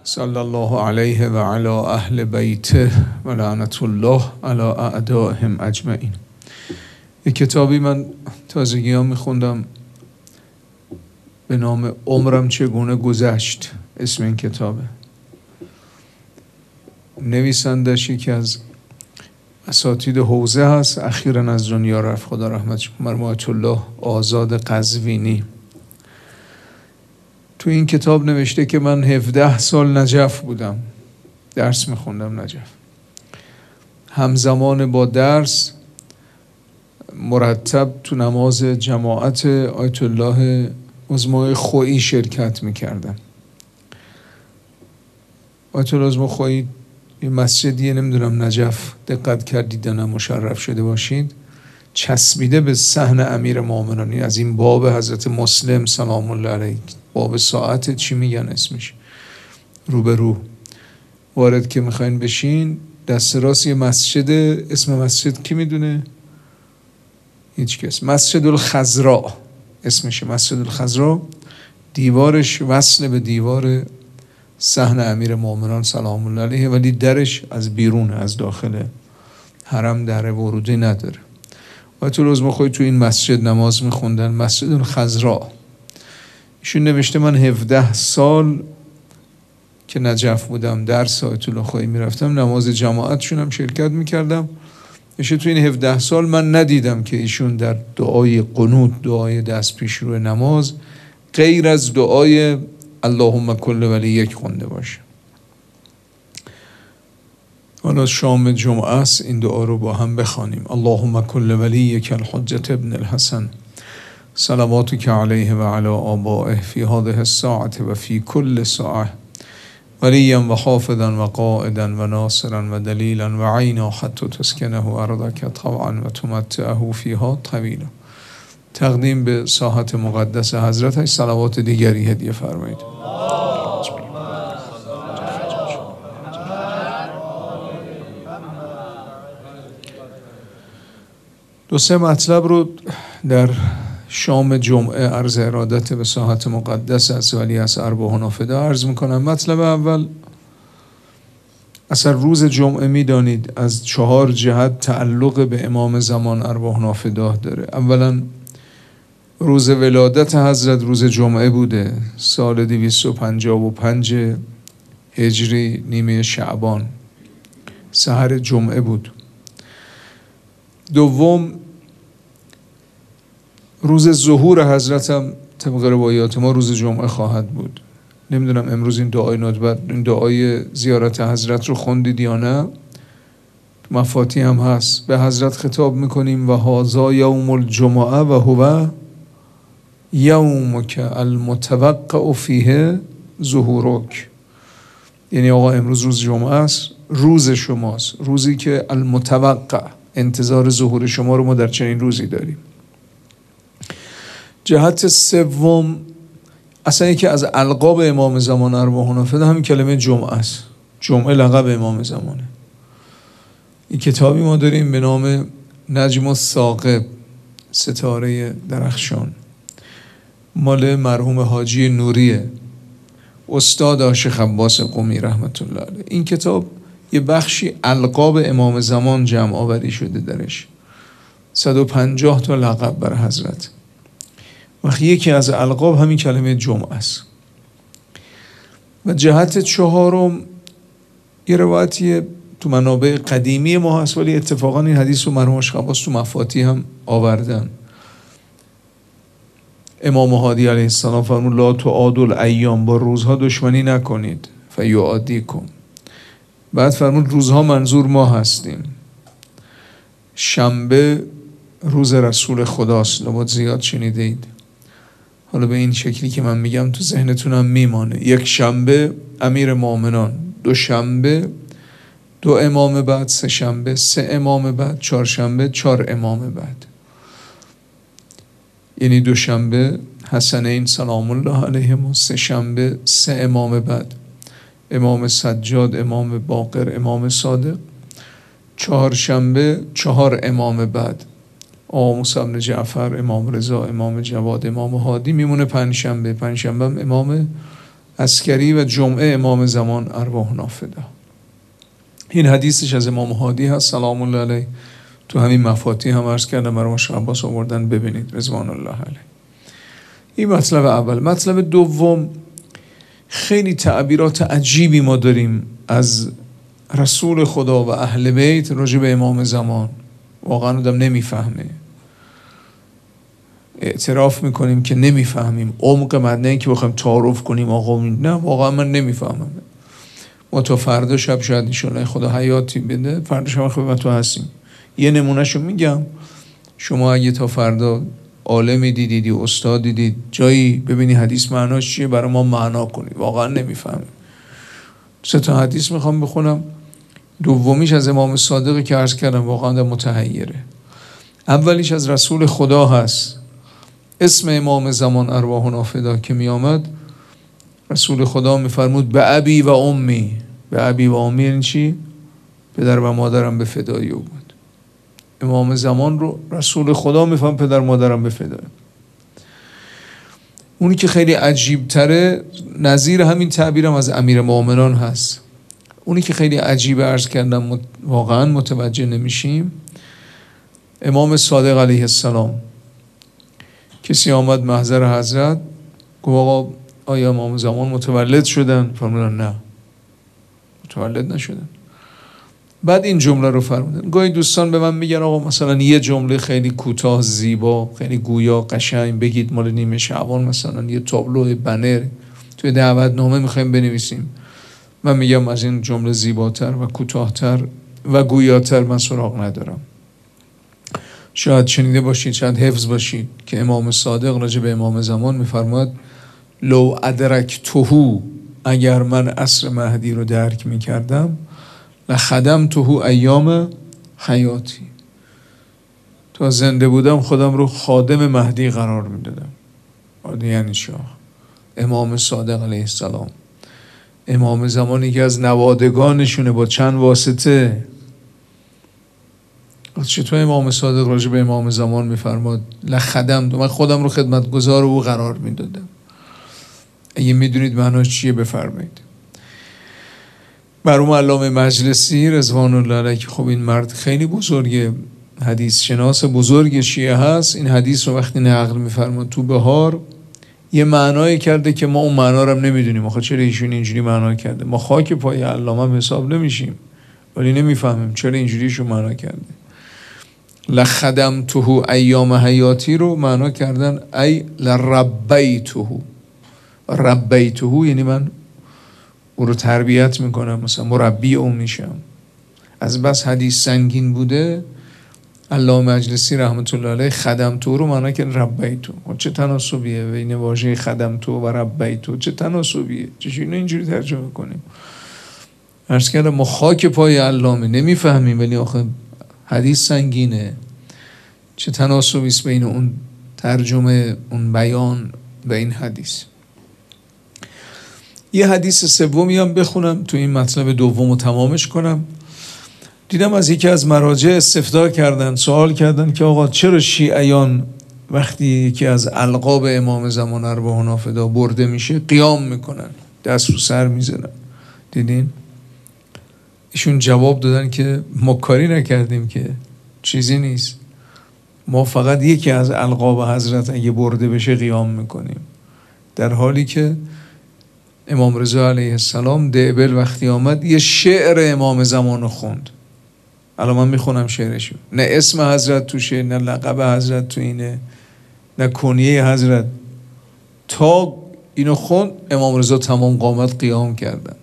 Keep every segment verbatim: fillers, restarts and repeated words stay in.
صلی الله علیه و علی اهل بیته و لعنت الله علی اعدائهم اجمعین. یک کتابی من تازگی ها میخوندم به نام عمرم چگونه گذشت. اسم این کتابه. نویسندش یکی از اساتید حوزه هست، اخیراً از دنیا رفت، خدا رحمتش کنه، مرحوم الله آزاد قزوینی. تو این کتاب نوشته که من هفده سال نجف بودم، درس میخوندم نجف. همزمان با درس مرتب تو نماز جماعت آیت الله عظمای خویی شرکت میکردم. آیت الله عظمای خویی یه مسجدیه، نمیدونم نجف دقت کردید نه مشرف شده باشید، چسبیده به صحن امیر مومنانی از این باب حضرت مسلم سلام الله علیه، باب ساعت چی میگن اسمش، رو به رو وارد که میخواین بشین، دست راست یه مسجد، اسم مسجد کی میدونه؟ هیچ کس. مسجد الخضراء اسمشه، مسجد الخضراء. دیوارش وصل به دیوار صحن امیر مومنان سلام الله علیه، ولی درش از بیرونه، از داخل حرم در ورودی نداره. آیت الله عظمای خویی تو این مسجد نماز میخوندن، مسجد الخضراء. ایشون نوشته من هفده سال که نجف بودم درس آیت الله خویی میرفتم، نماز جماعتشون هم شرکت میکردم. میشه تو این هفده سال من ندیدم که ایشون در دعای قنوت، دعای دست پیش روی نماز، غیر از دعای اللهم کل ولیک خونده باشه. حالا شام جمعه است، این دعا رو با هم بخوانیم. اللهم کل ولیک الحجة ابن الحسن صلواتک علیه و علی آبائه فی هذه الساعة و فی کل ساعة ولیا و حافظا و قائدا و ناصرا و دلیلا و عینا حتی تسکنه ارضک طوعا و تمتعه فیها طویلا. تقدیم به ساحت مقدس حضرتش صلوات دیگری هدیه فرمایید. دو سه مطلب رو در شام جمعه عرض ارادت به ساحت مقدس از ولی از ارواح نافده عرض میکنم. مطلب اول، اصلا روز جمعه میدانید از چهار جهت تعلق به امام زمان ارواح نافده داره. اولا روز ولادت حضرت روز جمعه بوده، سال دویست و پنجاه و پنج هجری، نیمه شعبان، سحر جمعه بود. دوم روز ظهور حضرت هم طبق روایات ما روز جمعه خواهد بود. نمیدونم امروز این دعای ندبت، این دعای زیارت حضرت رو خوندید یا نه؟ مفاتیح هم هست. به حضرت خطاب میکنیم و هذا یوم الجمعه و هو یومک المتوقع فیه ظهورک. یعنی آقا امروز روز جمعه است، روز شماست، روزی که المتوقع، انتظار ظهور شما رو ما در چنین روزی داریم. جهت سوم، اصلا یکی از القاب امام زمان ارواح نافده همین کلمه جمعه است. جمعه لقب امام زمانه. این کتابی ما داریم به نام نجم الثاقب، ستاره درخشان، مال مرحوم حاجی نوریه، استاد شیخ عباس قمی رحمت الله علیه. این کتاب یه بخشی القاب امام زمان جمع آوری شده درش، صد و پنجاه تا لقب بر حضرت. وقتی یکی از القاب همین کلمه جمعه است. و جهت چهارم، یه روایتی تو منابع قدیمی ما هست، ولی اتفاقا این حدیث رو مرحوم شیخ عباس تو مفاتیح هم آوردن. امام هادی علیه السلام فرمود لا تعادل ایام، با روزها دشمنی نکنید فیعادیکم. بعد فرمود روزها منظور ما هستیم. شنبه روز رسول خداست، لابد زیاد شنیدید. حالا به این شکلی که من میگم تو ذهنتونم میمانه. یک شنبه امیر مومنان، دو شنبه دو امام بعد، سه شنبه سه امام بعد، چهار شنبه چهار امام بعد. یعنی دو شنبه حسنین سلام الله علیهم، سه شنبه سه امام بعد، امام سجاد، امام باقر، امام صادق، چهار شنبه چهار امام بعد، آقا موسی بن جعفر، امام رضا، امام جواد، امام هادی. میمونه پنج شنبه، پنج شنبه امام عسکری و جمعه امام زمان ارواحنا فدا. این حدیثش از امام هادی هست سلام الله علیه، تو همین مفاتیح هم عرض کردم برای شاه عباس آوردن، ببینید رضوان الله علیه. این مطلب اول. مطلب دوم، خیلی تعبیرات عجیبی ما داریم از رسول خدا و اهل بیت راجع به امام زمان، واقعا آدم نمیفهمه، اعتراف میکنیم که نمیفهمیم عمق معنی، این که بخوایم تعارف کنیم آقا نه واقعا من نمیفهمم. ما تا فردا شب شاید انشالله خدا حیاتی بده فردا شب خدمت تو هستیم. یه نمونهشو میگم، شما اگه تا فردا عالمی دیدید یا استاد دیدید جایی ببینی حدیث معناش چیه، برای ما معنا کنید، واقعا نمیفهمیم. سه تا حدیث میخوام بخونم. دومیش از امام صادق که عرض کردم واقعا متحیره. اولیش از رسول خدا هست، اسم امام زمان ارواحنا فدا که می آمد، رسول خدا میفرمود به ابی و امی. به ابی و امی یعنی چی؟ پدر و مادرم به فدای او بود. امام زمان رو رسول خدا میفهم پدر مادرم به فدای. اونی که خیلی عجیب تره، نظیر همین تعبیرم از امیر مومنان هست. اونی که خیلی عجیب عرض کردم واقعا متوجه نمیشیم، امام صادق علیه السلام، کسی آمد محضر حضرت گفت آقا آیا امام زمان متولد شدن؟ فرمودن نه متولد نشدن. بعد این جمله رو فرمودن. گاهی دوستان به من میگن آقا مثلا یه جمله خیلی کوتاه زیبا خیلی گویا قشنگ بگید، مال نیمه شعبان مثلا یه تابلو بنر توی دعوتنامه میخوایم بنویسیم. من میگم از این جمله زیباتر و کوتاهتر و گویاتر من سراغ ندارم. شاید شنیده باشید، شاید حفظ باشید که امام صادق راجع به امام زمان میفرماد لو ادرکتهو، اگر من عصر مهدی رو درک میکردم لخدمته ایام حیاتی، تا زنده بودم خودم رو خادم مهدی قرار میدادم. یعنی شاه امام صادق علیه السلام، امام زمانی که از نوادگانشونه با چند واسطه. چطور امام صادق راجع به امام زمان میفرماد لخدمته، من خودم رو خدمتگزار او قرار میدادم. اگه میدونید معناش چیه بفرمایید. مرحوم علامه مجلسی رضوان الله علیه که خب این مرد خیلی بزرگه، حدیث شناس بزرگ شیعه هست، این حدیث رو وقتی نقل میفرماد تو بهار یه معنایی کرده که ما اون معنا رو هم نمیدونیم. آخه چرا ایشون اینجوری معنا کرده؟ ما خاک پای علامه هم حساب نمیشیم ولی نمیفهمیم چرا اینجوریشو معنا کرده. لخدمته ایام حیاتی رو معنا کردن ای لربیته. ربیته یعنی من او رو تربیت میکنم، مثلا مربی او میشم. از بس حدیث سنگین بوده علامه مجلسی رحمت الله علیه خدمته رو معنا کرد ربیته. چه تناسبیه بین واژه خدمته و ربیته؟ چه تناسبیه؟ چجوری اینجوری ترجمه کنیم؟ عرض کردم ما خاک پای علامه نمیفهمیم ولی آخه حدیث سنگینه. چه تناسبی است بین اون ترجمه، اون بیان و این حدیث. یه حدیث سومی هم بخونم تو این مطلب دومو تمامش کنم. دیدم از یکی از مراجع استفسار کردن، سوال کردن که آقا چرا شیعیان وقتی یکی از القاب امام زمان ارواحنا فدا برده میشه قیام میکنن، دست رو سر میزنن؟ دیدین؟ ایشون جواب دادن که ما کاری نکردیم که، چیزی نیست، ما فقط یکی از القاب حضرت اگه برده بشه قیام میکنیم. در حالی که امام رضا علیه السلام دعبل وقتی آمد یه شعر امام زمان خوند. الان من میخونم شعرشو، نه اسم حضرت توشه نه لقب حضرت تو اینه نه کنیه حضرت. تا اینو خوند امام رضا تمام قامت قیام کردن،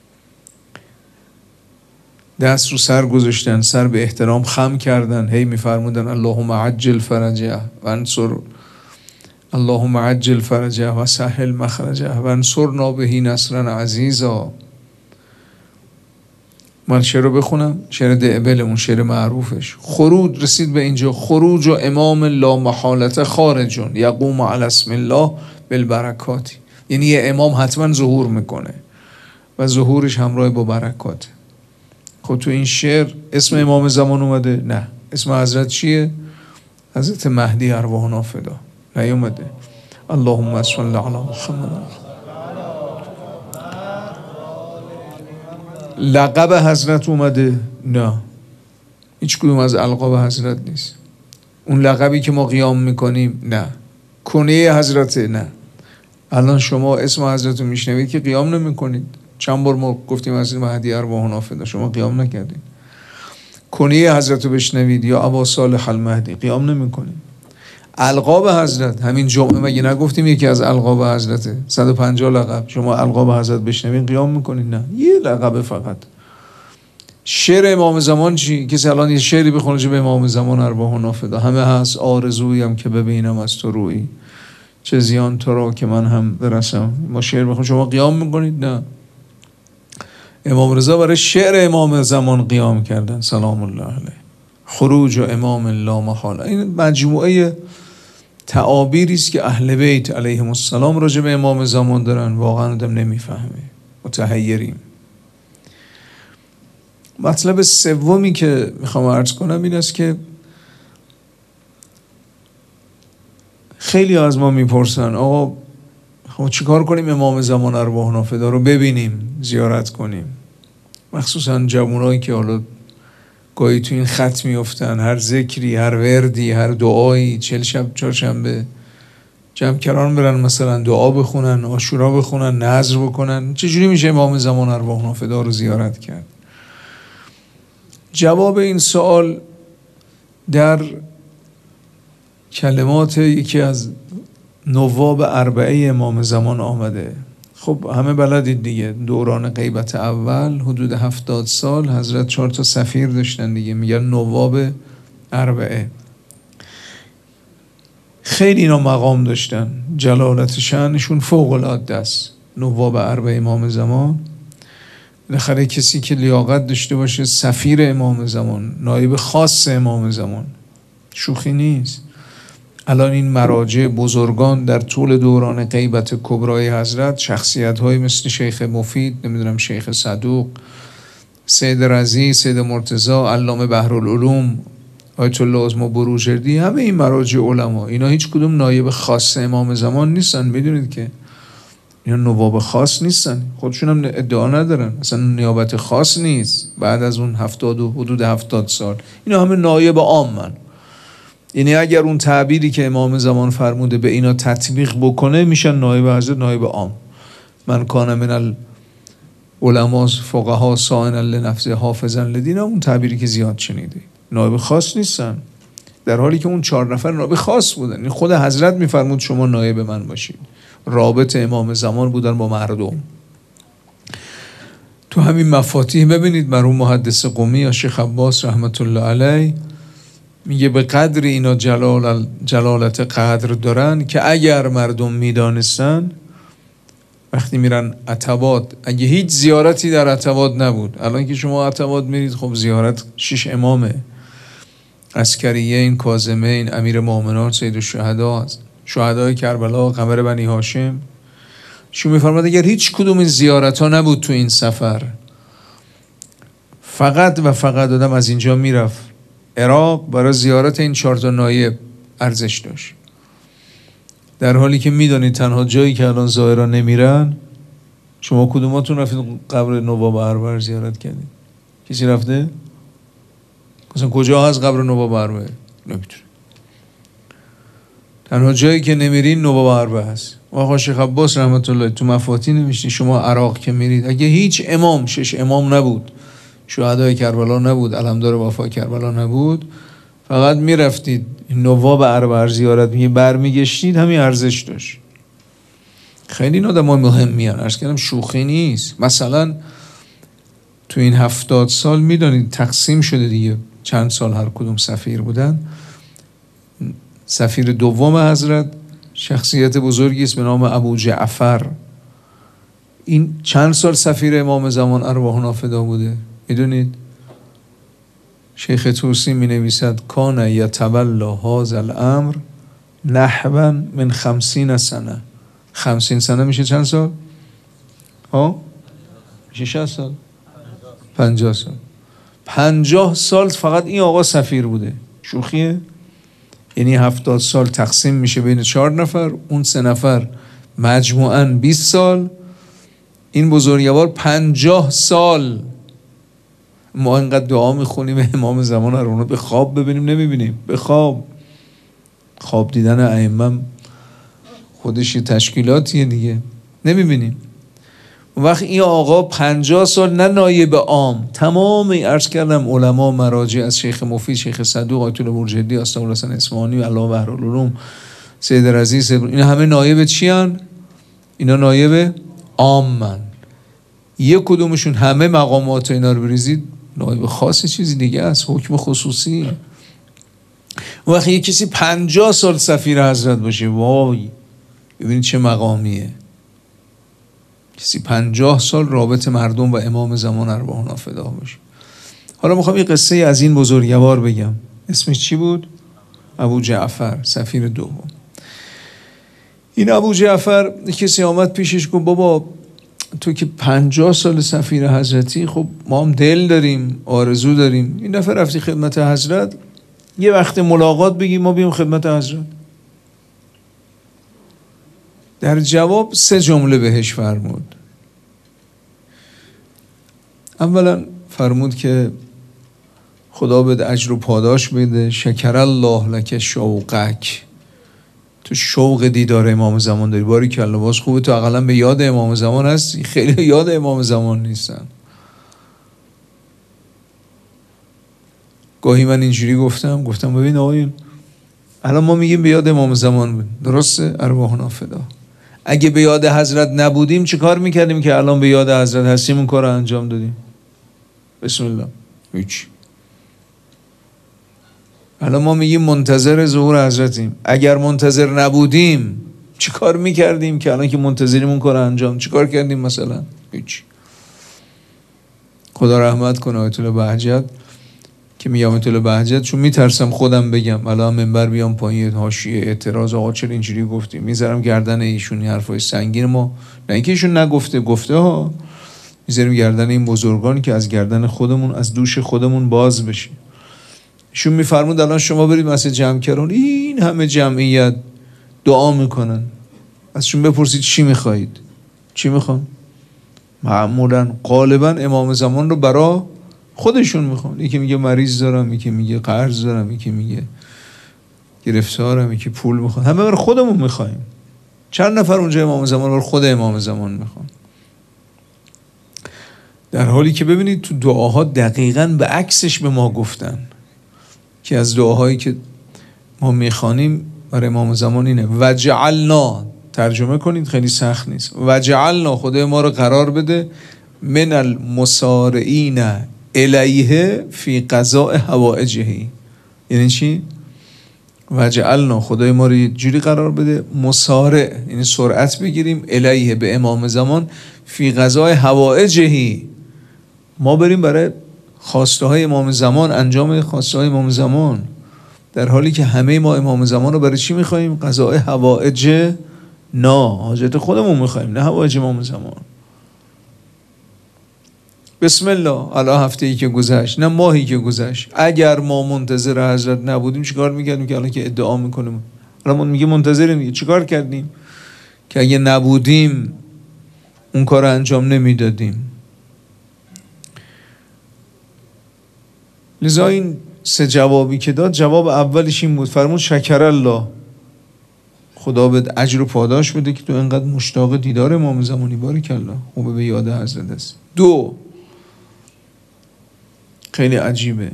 دست رو سر گذاشتن، سر به احترام خم کردن، هی میفرمودن اللهم عجل فرجه و انصر اللهم عجل فرجه و سهل مخرجه و انصرنا بهی نصرا عزیزا. من شعر رو بخونم، شعر دعبل، اون شعر معروفش. خروج رسید به اینجا، خروج و امام لا محالت خارجون یقوم علی اسم الله بالبرکاتی، یعنی یه امام حتما ظهور میکنه و ظهورش همراه با برکاته. خب تو این شعر اسم امام زمان اومده؟ نه. اسم حضرت چیه؟ حضرت مهدی ارواحنا فدا نیومده. اللهم صل علی محمد. لقب حضرت اومده؟ نه، هیچ کدوم از القاب حضرت نیست. اون لقبی که ما قیام میکنیم نه. کنیه حضرت نه. الان شما اسم حضرت رو میشنوید که قیام نمیکنید. چند بار ما گفتیم حضرت مهدی ارواح نافذه، شما قیام نکردید. کنیه حضرت رو بشنوید یا ابا صالح المهدی، قیام نمیکنید. القاب حضرت همین جمعه مگه نگفتیم یکی از القاب حضرته؟ صد و پنجاه لقب. شما القاب حضرت بشنوید قیام میکنید؟ نه، یه لقب فقط. شعر امام زمان چی؟ کسی الان یه شعری بخونه چه به امام زمان ارواح نافذه همه هست آرزویم که ببینم از تو رویی، چه زیان تو را که من هم برسم. ما شعر بخونیم شما قیام میکنید؟ نه. امام رضا برای شعر امام زمان قیام کردن سلام الله علیه. خروج و امام لا محاله. این مجموعه تعابیری است که اهل بیت علیهم السلام راجع به امام زمان دارن. واقعا آدم نمیفهمه، متحیریم. مطلب سومی که میخوام عرض کنم این است که خیلی از ما میپرسن آقا خب چیکار کنیم امام زمان ارواح نافذه رو ببینیم، زیارت کنیم؟ مخصوصا جوانایی که حالا گاهی تو این خط میفتن، هر ذکری، هر وردی، هر دعایی، چهل شب چهارشنبه جمع کران برن مثلا دعا بخونن، عاشورا بخونن، نذر بکنن. چجوری میشه امام زمان ارواح نافذه رو زیارت کرد؟ جواب این سوال در کلمات یکی از نواب اربعه امام زمان آمده. خب همه بلدید دیگه، دوران غیبت اول حدود هفتاد سال حضرت چهار تا سفیر داشتن دیگه، میگن نواب اربعه. خیلی اینا مقام داشتن، جلالت شأنشون فوق العاده است. نواب اربعه امام زمان بالاخره کسی که لیاقت داشته باشه سفیر امام زمان، نایب خاص امام زمان، شوخی نیست. الان این مراجع بزرگان در طول دوران غیبت کبرای حضرت، شخصیت های مثل شیخ مفید، نمیدونم شیخ صدوق، سید رضی، سید مرتضی، علامه بحرالعلوم، آیت الله عظمی بروجردی، همه این مراجع علما اینا هیچ کدوم نایب خاص امام زمان نیستن. میدونید که اینا نواب خاص نیستن، خودشون هم ادعا ندارن، اصلا نیابت خاص نیست. بعد از اون هفتاد و حدود هفتاد سال اینا همه نایب عامن. یعنی اگر اون تعبیری که امام زمان فرموده به اینا تطبیق بکنه میشن نایب حضرت، نایب عام. من کان من العلماء فقها صائنا لنفسه حافظا لدین، اون تعبیری که زیاد شنیده. نایب خاص نیستن، در حالی که اون چهار نفر نایب خاص بودن. یعنی خود حضرت میفرمود شما نایب من باشید. رابط امام زمان بودن با مردم. تو همین مفاتیح ببینید مرحوم محدث قمی یا شیخ عباس رحمت الله علیه میگه به قدر اینا جلال جلالت قدر دارن که اگر مردم میدانستن وقتی میرن عتبات، اگه هیچ زیارتی در عتبات نبود، الان که شما عتبات میرید خب زیارت شش امامه، عسکریین، کاظمین، امیر مومنان، سید الشهدا، شهدای کربلا، قمر بنی هاشم. شو میفرماد اگر هیچ کدوم این زیارت ها نبود تو این سفر، فقط و فقط آدم از اینجا میرفت عراق برای زیارت این چهار تا نایب ارزش داشت. در حالی که میدونید تنها جایی که الان زائران نمیرن، شما کدوماتون رفتید قبر نواب اربعه زیارت کردید؟ کسی رفته؟ مثلا کجا هست قبر نواب اربعه؟ نمیتونه. تنها جایی که نمیرین نواب اربعه هست. آقا شیخ عباس رحمت الله تو مفاتیح نوشته شما عراق که میرید اگه هیچ امام، شش امام نبود، شهدای کربلا نبود، علمدار وفا کربلا نبود، فقط میرفتید نواب اربعه زیارت می برمیگشتید، همین ارزش داشت. خیلی این آدم‌ها مهم میان، عرض کردم شوخی نیست. مثلا تو این هفتاد سال میدونید تقسیم شده دیگه، چند سال هر کدوم سفیر بودن. سفیر دوم حضرت شخصیت بزرگی است به نام ابو جعفر. این چند سال سفیر امام زمان ارواح نافذه بوده میدونید؟ شیخ توسی می نویسد کان یتولا هذا الامر نحوا من خمسین سنه. خمسین سنه میشه چند سال؟ ها؟ میشه شصت سال؟ پنجاه سال. پنجاه سال فقط این آقا سفیر بوده. شوخیه؟ یعنی هفتاد سال تقسیم میشه بین چهار نفر، اون سه نفر مجموعاً بیست سال، این بزرگوار پنجاه سال ما اینقدر دعا میخونیم امام زمان رو به خواب ببینیم نمیبینیم. به خواب خواب دیدن ائمه خودش یه تشکیلاتیه دیگه، نمیبینیم. اون وقت این آقا پنجاه سال نه نایب عام، تمام عرض کردم علما مراجع از شیخ مفید، شیخ صدوق، آیت الله برجردی، استاد الحسن اصفهانی، علامه بهرالعلوم، سید رضی، اینا همه نایب چی هن؟ اینا نایب عامن. یک کدومشون همه مقامات اینا رو بریزید نایب خاص چیزی دیگه است، حکم خصوصی. اون وقت یک کسی پنجاه سال سفیر حضرت باشه، وای ببینید چه مقامیه. کسی پنجاه سال رابط مردم و امام زمان ارواحنا فدا باشه. حالا میخوام یه قصه از این بزرگوار بگم. اسمش چی بود؟ ابو جعفر، سفیر دوم. این ابو جعفر کسی آمد پیشش گفت بابا تو که پنجاه سال سفیر حضرتی، خب ما هم دل داریم، آرزو داریم، این دفعه رفتی خدمت حضرت، یه وقت ملاقات بگیم ما بیم خدمت حضرت. در جواب سه جمله بهش فرمود. اولا فرمود که خدا بده اجر و پاداش بده، شکر الله لک شوقک، تو شوق دیدار امام زمان داری، باری کلا، باز خوبه تو اقلا به یاد امام زمان هستی. خیلی یاد امام زمان نیستن. گاهی من اینجوری گفتم گفتم ببین آقایون، الان ما میگیم به یاد امام زمان بود، درسته؟ ارواحنا فدا. اگه به یاد حضرت نبودیم چه کار میکردیم که الان به یاد حضرت هستیم اون کار رو انجام دادیم؟ بسم الله. هیچ. الان ما میگیم منتظر ظهور حضرتیم، اگر منتظر نبودیم چه کار میکردیم که الان که منتظریم اون کار رو انجام؟ چه کار کردیم مثلا؟ هیچ. خدا رحمت کنه آیت الله بهجت که میگم آیت الله بهجت چون میترسم خودم بگم الان منبر بیام پایین حاشیه اعتراض آقا چرا اینجوری گفتی، میذارم گردن ایشون این حرفای سنگین ما، نه اینکه ایشون نگفته، گفته ها، میذاریم گردن این بزرگان که از گردن خودمون، از دوش خودمون باز بشه. ایشون میفرمود الان شما برید مسجد جمعکران، این همه جمعیت دعا میکنن، ازشون بپرسید چی میخواهید؟ چی میخوان؟ معمولا غالبا امام زمان رو برا خودشون میخوان. یکی میگه مریض دارم، یکی میگه قرض دارم، یکی میگه گرفتارم، یکی پول میخوان. همه برای خودمون میخوایم. چند نفر اونجا امام زمان برای خود امام زمان میخوان؟ در حالی که ببینید تو دعاها دقیقاً به عکسش به ما گفتن که از دعاهایی که ما میخوانیم برای امام زمان اینه وجعلنا، ترجمه کنید خیلی سخت نیست، وجعلنا، خدای ما رو قرار بده، من المسارعین الیه فی قضاء حوائجه. یعنی چی؟ وجعلنا، خدای ما رو جوری قرار بده، مسارع یعنی سرعت بگیریم، الیه به امام زمان، فی قضاء حوائجه، ما بریم برای خواسته های امام زمان، انجام خواسته های امام زمان، در حالی که همه ما امام زمان رو برای چی میخواییم؟ قضاء حوائج، نه حاجت خودمون میخواییم، نه حوائج امام زمان. بسم الله. الان هفته ای که گذشت، نه ماهی که گذشت، اگر ما منتظر حضرت نبودیم چیکار میکردیم که الان که ادعا میکنیم الان ما میگیم منتظریم دیگه، چیکار کردیم که اگه نبودیم اون کار انجام نمیدادیم؟ لذا این سه جوابی که داد، جواب اولش این بود، فرمود شکر الله، خدا بده اجر و پاداش بده که تو انقدر مشتاق دیدار امام زمانی، بارک الله، خوبه به یاد حضرت است. دو، خیلی عجیبه،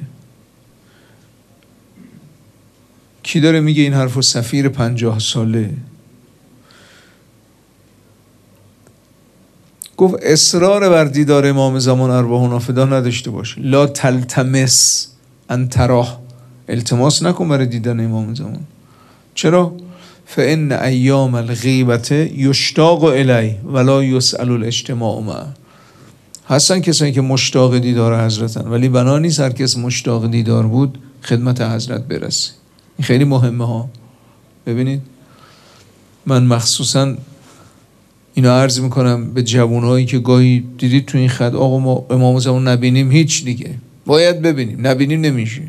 کی داره میگه این حرفو؟ سفیر پنجاه ساله. گفت اصرار بر دیدار امام زمان ارواحنا فدا نداشته باش، لا تلتمس ان تراه، التماس نکن برای دیدن امام زمان. چرا؟ فان ایام الغیبت یشتاق الیه ولا یسأل الاجتماع معه. هستن کسایی که مشتاق دیدار حضرتن، ولی بنا نیست هر کس مشتاق دیدار بود خدمت حضرت برسه. این خیلی مهمه ها. ببینید من مخصوصا اینو عرض میکنم به جوانهایی که گاهی دیدید تو این خط آقا ما امام زمان نبینیم، هیچ دیگه باید ببینیم، نبینیم نمیشه.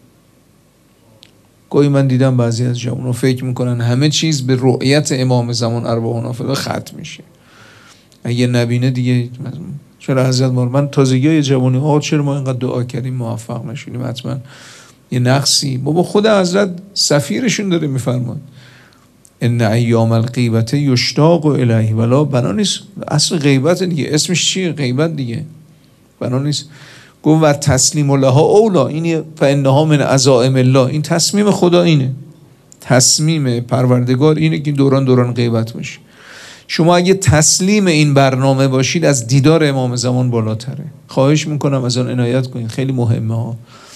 گاهی من دیدم بعضی از جوانها فکر میکنن همه چیز به رؤیت امام زمان ارواحنا فدا ختم میشه، اگه نبینه دیگه چرا حضرت ما من تازگی های جوانی ها چرا ما اینقدر دعا کردیم موفق نشدیم؟ حتما یه نقصی. بابا خود حضرت سفیرشون داره میفرماد ان ایام الغیبت یشتاق الیه ولا بنا نیست. اصل غیبت دیگه، اسمش چیه؟ غیبت دیگه، بنا نیست. گفت و تسلیم لها اولا، این فانها من عزائم الله، این تصمیم خدا، اینه تصمیم پروردگار اینه که دوران دوران غیبت باشه. شما اگه تسلیم این برنامه باشید از دیدار امام زمان بالاتره. خواهش میکنم از آن عنایت کنید، خیلی مهمه ها.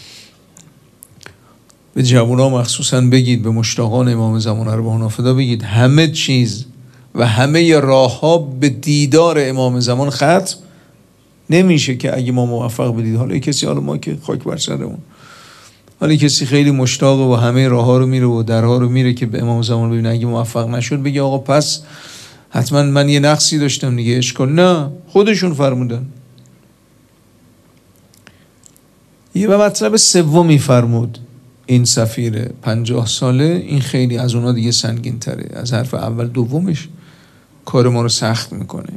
به جوونا مخصوصا بگید، به مشتاقان امام زمان ارواح نافدا بگید همه چیز و همه راه ها به دیدار امام زمان ختم نمیشه که اگه ما موفق بدید. حالا کسی، حالا ما که خاک بر سرمون، حالا کسی خیلی مشتاقه و همه راه ها رو میره و درها رو میره که به امام زمان ببینه، اگه موفق نشد بگه آقا پس حتما من یه نقصی داشتم دیگه، اشکال نه، خودشون فرمودن. یه به مطلب سومی فرمود این سفیر پنجاه ساله، این خیلی از اونا دیگه سنگین تره از حرف اول. دومش کار ما رو سخت میکنه.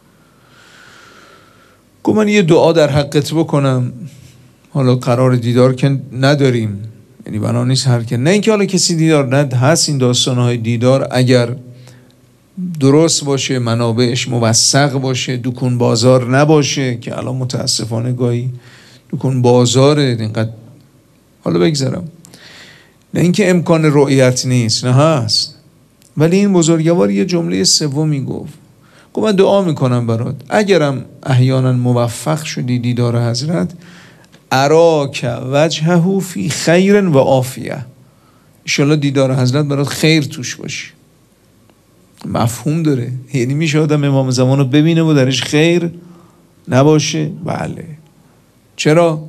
گفت من یه دعا در حقت بکنم، حالا قرار دیدار که نداریم، یعنی بنا نیست هر که، نه اینکه حالا کسی دیدار نه هست، این داستانهای دیدار اگر درست باشه، منابعش موثق باشه، دکون بازار نباشه که الان متاسفانه گاهی دکون بازاره اینقدر، حالا بگذارم، نه اینکه امکان رؤیت نیست، نه هست. ولی این بزرگوار یه جمله سومی گفت، گفت من دعا میکنم برات اگرم احیانا موفق شدی دیدار حضرت، اراک وجهه فی خیر و عافیه، انشالله دیدار حضرت برات خیر توش باشه. مفهوم داره، یعنی میشه آدم امام زمان رو ببینه و درش خیر نباشه؟ بله. چرا؟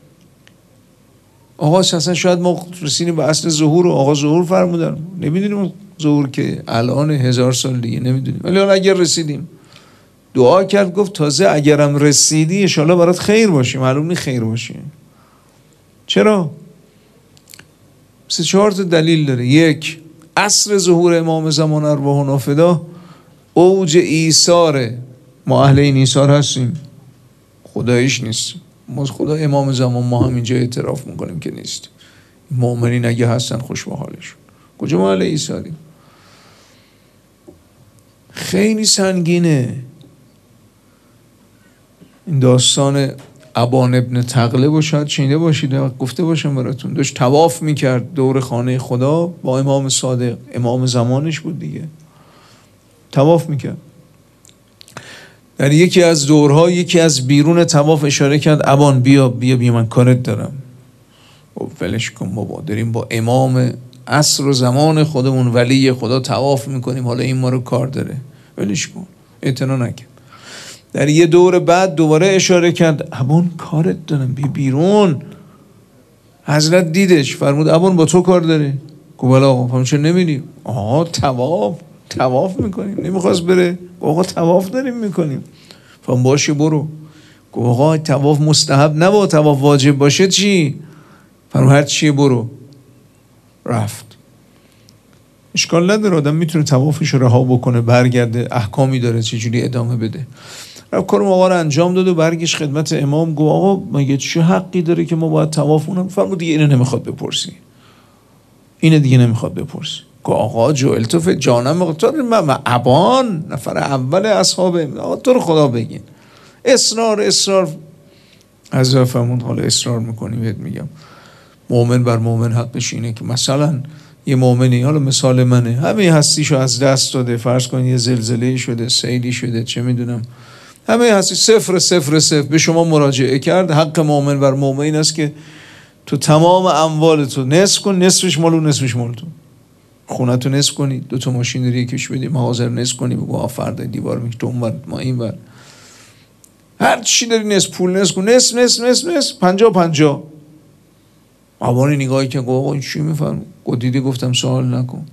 آقا اصلا شاید ما رسیدیم به اصل ظهور و آقا ظهور فرمودن، نمیدونیم ظهور که الان هزار سال دیگه نمیدونیم، ولی حالا اگر رسیدیم دعا کرد، گفت تازه اگرم رسیدی انشالله برات خیر باشه. معلوم نی خیر باشه. چرا؟ سه چهار تا دلیل داره. یک، اصل ظهور امام زمان ارواح نافدا اوج ایثاره. ما اهل این ایثار هستیم، خداییش نیستیم. ما خدا امام زمان ما هم اینجا اعتراف میکنیم که نیست. مؤمنین اگه هستن خوش به حالشون، کجا ما اهل ایثاریم؟ خیلی سنگینه. این داستان ابان ابن تغلب و شاید شنیده باشید، گفته باشم براتون، داشت طواف میکرد دور خانه خدا با امام صادق، امام زمانش بود دیگه، طواف میکرد. در یکی از دورها یکی از بیرون طواف اشاره کرد ابان بیا بیا بیا من کارت دارم. و ولش کن بابا، داریم با امام عصر و زمان خودمون ولی خدا طواف میکنیم، حالا این ما رو کار داره، ولش کن، اعتنا نکن. در یه دور بعد دوباره اشاره کرد ابان کارت دارم بی بیرون. حضرت دیدش فرمود ابان با تو کار داره. گفت بله آقا. فهم چه نمیدی؟ آقا طواف طواف میکنیم. نمیخواست بره. آقا طواف داریم میکنیم. فهم باشه برو. گفت آقا طواف مستحب نبا، طواف واجب باشه چی؟ فرمود هر چیه برو. رفت. اشکال نداره، آدم میتونه طوافش رو رها بکنه، برگرده، احکامی داره چجوری ادامه بده. رفت کارم آقا رو انجام داد و برگشت خدمت امام. گفت آقا مگه چه حقی داره که ما باید طواف اونم؟ فرمود دیگه اینو نمیخواد بپرسی، اینو دیگه نمیخواد بپرسی. گفت آقا جو التف جانم مقتار من ابان نفر اول اصحاب، آقا تو رو خدا بگین. اصرار اصرار از فرمود حالا اصرار میکنی بهت میگم مؤمن بر مؤمن حقش اینه که مثلا یه مؤمنی، حالا مثال منه، همه هستیشو از دست داده، فرض کن یه زلزله شده، سیلی شده، چه میدونم، همه هستی صفر صفر صفر، به شما مراجعه کرد. حق مؤمن بر مؤمن این است که تو تمام اموال تو نصف کن، نصفش مال اون نصفش مال تو. خونه تو نصف کنی، دو تا ماشین داری یکیش بدی، مغازه رو نصف کنی، بگو فردا دیوار میگی تو اون بر ما این بر، هر چی داری نصف، پول نصف کن، نصف نصف نصف نصف پنجاه پنجاه. آبانی نگاهی که گفت آقا این چی میفرمون؟ گفت دیدی گفتم سوال نکن.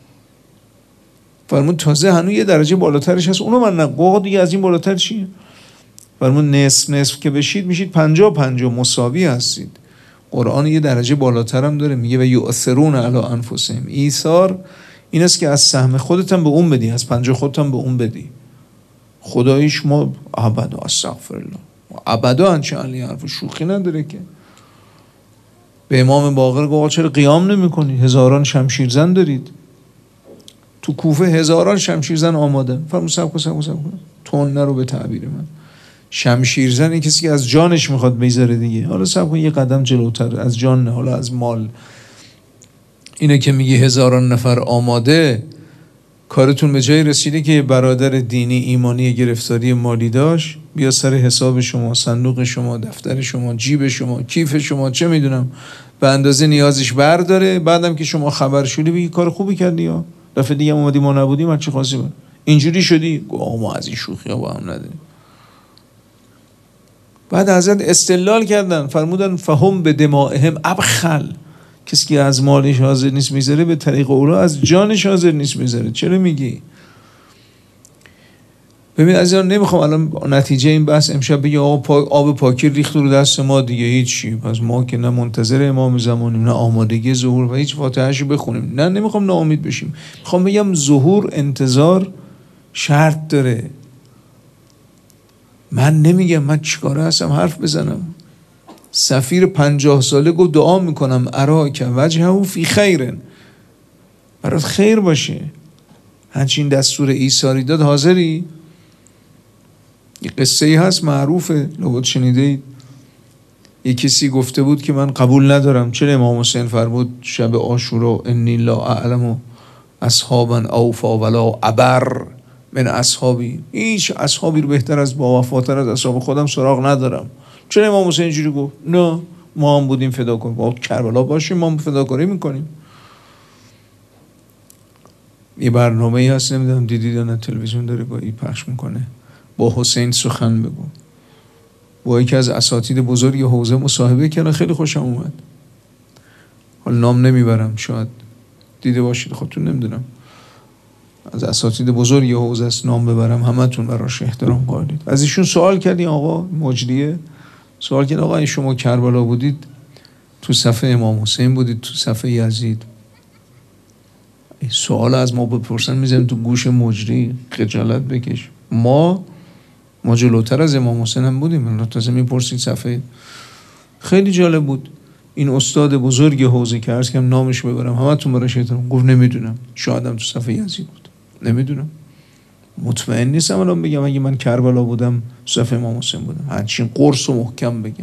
فرمون تازه هنوز یه درجه بالاترش هست، اونو من نگو. آقا دیگه از این بالاتر چیه؟ فرمون نصف نصف که بشید میشید پنجاه پنجاه، مساوی هستید. قرآن یه درجه بالاتر هم داره، میگه و یؤثرون علی انفسهم. ایثار این است که از سهم خودت هم به اون بدی، از پنجاه خودت هم به اون بدی. خداییش ما ابدا استغفر الله ابدا انچه علی حرف شوخی نداره که. به امام باقر گفت چرا قیام نمی کنی؟ هزاران شمشیرزن دارید تو کوفه، هزاران شمشیرزن آماده. فرمود سب کن سب کن سب کن تون نرو به تعبیر من. شمشیرزن این کسی که از جانش میخواد بیزاره دیگه. حالا سب کن یه قدم جلوتر، از جان نه، حالا از مال. اینه که میگه هزاران نفر آماده، کارتون به جایی رسیده که برادر دینی ایمانی گرفتاری مالی داشت، بیا سر حساب شما، صندوق شما، دفتر شما، جیب شما، کیف شما، چه میدونم، به اندازه نیازش برداره. بعدم که شما خبر شدی بگی کار خوبی کردی، یا دفعه دیگه اومدی ما نبودیم من چه خاصی بود اینجوری شدی، گو ما از این شوخی ها با هم نداریم. بعد حضرت استدلال کردن، فرمودن فهم به دمائهم ابخل، کسی که از مالش حاضر نیست میذاره به طریق اولا از جانش حاضر نیست میذاره. چرا میگی؟ ببین عزیزان، نمیخوام الان نتیجه این بحث امشب بگی آقا پا... آب پاکی ریخت رو دست ما دیگه هیچی، پس ما که نه منتظر امام زمانیم نه آمادگی ظهور و هیچ فاتحه‌شو بخونیم. نه، نمیخوام ناامید بشیم. میخوام بگم ظهور انتظار شرط داره. من نمیگم من چیکاره هستم حرف بزنم. سفیر پنجاه ساله گفت دعا میکنم اراک وجهه فی خیرن، برات خیر باشه. همچین دستور ایثاری داد، حاضری؟ یه قصه ای هست معروفه، لابد شنیدید. یه کسی گفته بود که من قبول ندارم. چرا؟ امام حسین فرمود شب عاشورا انی لا اعلم اصحابا اوفا ولا ابر من اصحابی، هیچ اصحابی رو بهتر از با وفاتر از اصحاب خودم سراغ ندارم. چرا امام حسین اینجوری گفت؟ نه ما هم بودیم فدا کنیم، با کربلا باشیم ما هم فداکاری میکنیم. یه برنامه ای هست، نمیدونم دیدید یا نه، تلویزیون داره با ای پخش میکنه، با حسین سخن بگو. با یکی از اساتید بزرگ حوزه مصاحبه کردن، خیلی خوشم اومد. حالا نام نمیبرم، شاید دیده باشید خودتون، نمیدونم. از اساتید بزرگ حوزه است، نام ببرم همتون براش احترام قائلید. از ایشون سوال کردیم، آقا مجریه سوال کرد آقا شما کربلا بودید، تو صف امام حسین بودید، تو صف یزید، این سوال از ما بپرسن میذاریم تو گوش مجری، خجالت بکش. ما ما جلوتر از امام حسین هم بودیم، تازه میپرسید صفحه. خیلی جالب بود. این استاد بزرگ حوزه که عرض کردم نامش ببرم همتون براش احترام، گفت نمیدونم، شاید هم تو صفحه یزید بود، نمیدونم، مطمئن نیستم الان بگم اگه من کربلا بودم صفحه امام حسین بودم، همچین قرص و محکم بگم.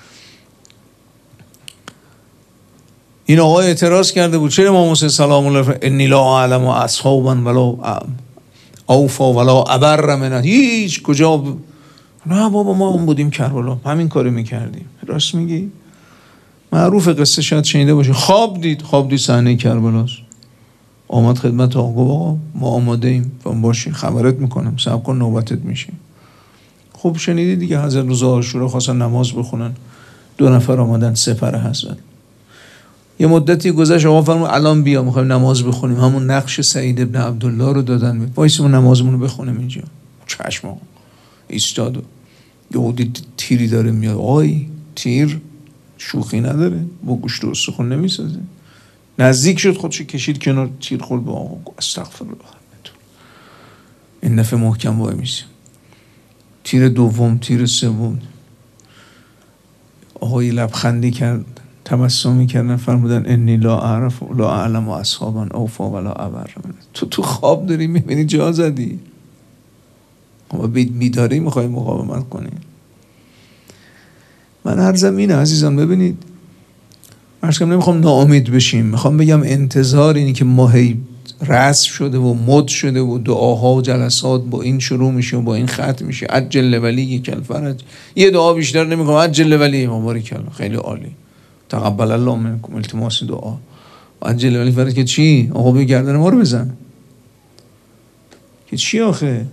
این آقا اعتراض کرده بود چرا امام حسین سلام الله علیه انی لا اعلم اصحابا ولا اوفا ولا ابر من، هیچ کجا ب... نه بابا ما هم بودیم کربلا همین کارو میکردیم. راست میگی؟ معروف قصه، شاید شنیده باشی. خواب دید خواب دید صحنه کربلاست، آمد خدمت آقا، آقا ما آماده ایم، فهم باشی خبرت میکنم، صبر کن نوبتت میشه. خب شنیدی دیگه، حضرت روز عاشورا خواستن نماز بخونن، دو نفر آمدن سپر حضرت. یه مدتی گذشت، آقا فرمود الان بیا میخوایم نماز بخونیم. همون نقش سعید ابن عبدالله رو دادن، وایسیم نمازمون رو بخونیم اینجا. چشم آقا ایستاد و یهو دید تیری داره میاد. آی تیر شوخی نداره، با گوشت و استخون نمیسازه. نزدیک شد، خودشو کشید کنار، تیر خورد به آقا. استغفر الله، این نفع محکم وای میسیم. تیر دوم، تیر سوم، آقای لبخندی کرد، تبسمی کردن، فرمودن انی لا اعرف لا اعلم اصحابا اوفا ولا ابر. تو تو خواب داری میبینی جا زدی، اما بیداری میخوای مقاومت کنی. من هر زمینه عزیزان ببینید، عرضم نمیخوام ناامید بشیم، میخوام بگم انتظار اینی که ماهی رسم شده و مد شده و دعاها و جلسات با این شروع میشه و با این ختم میشه. عجل ولی کل فرج، یه دعا بیشتر نمیکنم، عجل ولی مبارک الله، خیلی عالی، تقبل الله منکم، التماس دعا. عجل ولی فرج که چی؟ آقا بگی گردن ما رو بزن که چی آخه؟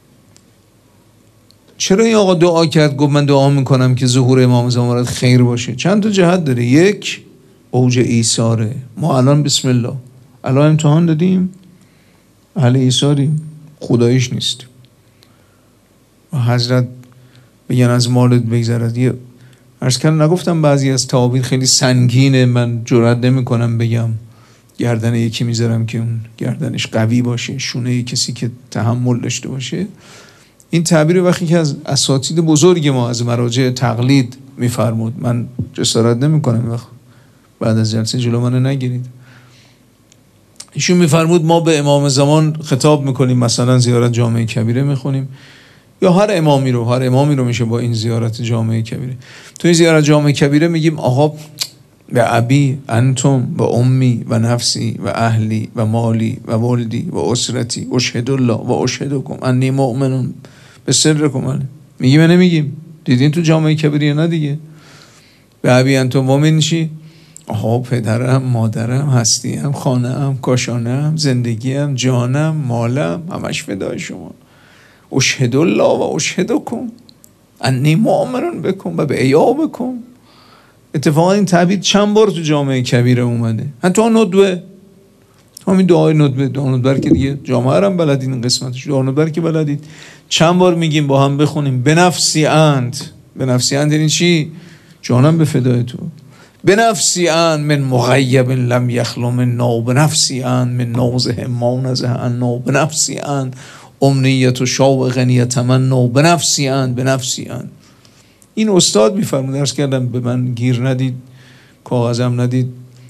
چرا این آقا دعا کرد گفت من دعا میکنم که ظهور امام زمان خیر باشه؟ چند تا جهت داره. یک، اوج ایثاره. ما الان بسم الله الان امتحان دادیم، اهل ایثاریم، خداییش نیستیم. و حضرت بگن از مالت بگذرد. یه عرض کردم، نگفتم بعضی از تعابیر خیلی سنگینه، من جرئت نمیکنم بگم گردن یکی میذارم که اون گردنش قوی باشه، شونه کسی که تحمل داشته باشه. این تعبیر وقتی که از اساتید بزرگ ما از مراجع تقلید میفرمود، من جسارت نمی کنم وقت بعد از جلسه جلو من نگیرید، ایشون میفرمود ما به امام زمان خطاب میکنیم، مثلا زیارت جامع کبیره میخونیم یا هر امامی رو، هر امامی رو میشه با این زیارت جامع کبیره. توی زیارت جامع کبیره میگیم آقا به ابی انتم و امی و نفسی و اهلی و مالی و ولدی و اسرتی اشهد الله و اشهدکم انی مؤمن به سرکم. میگیم یا نمیگیم؟ دیدین تو جامع کبیره نه دیگه؟ به ابی انتم مؤمن چی؟ آها پدرم، مادرم، هستیم، خانه‌ام، کاشانه‌ام، زندگیم، جانم، مالم، همش فدای شما. اشهد الله و اشهدکم انی مؤمن بکم و به ایابکم. اتفاقا این تعبیر چند بار تو جامعه کبیره اومده، حتی ندبه، همین دعای ندبه، دعای ندبه که دیگه جامعه هم بلدین این قسمتش، دعای ندبه که بلدید چند بار میگیم با هم بخونیم. به نفسی انت، به نفسی انت یعنی چی؟ جانم به فدای تو. به نفسی ان من مغیب لم یخلو من نو، به نفسی ان من نوزه ما نزه ان نو، به نفسی ان امنیت و شاوقن یتمنو، به نفسی ان، به نفسی ان. این استاد میفرمود، درس کردم به من گیر ندید، کاغذم ندید،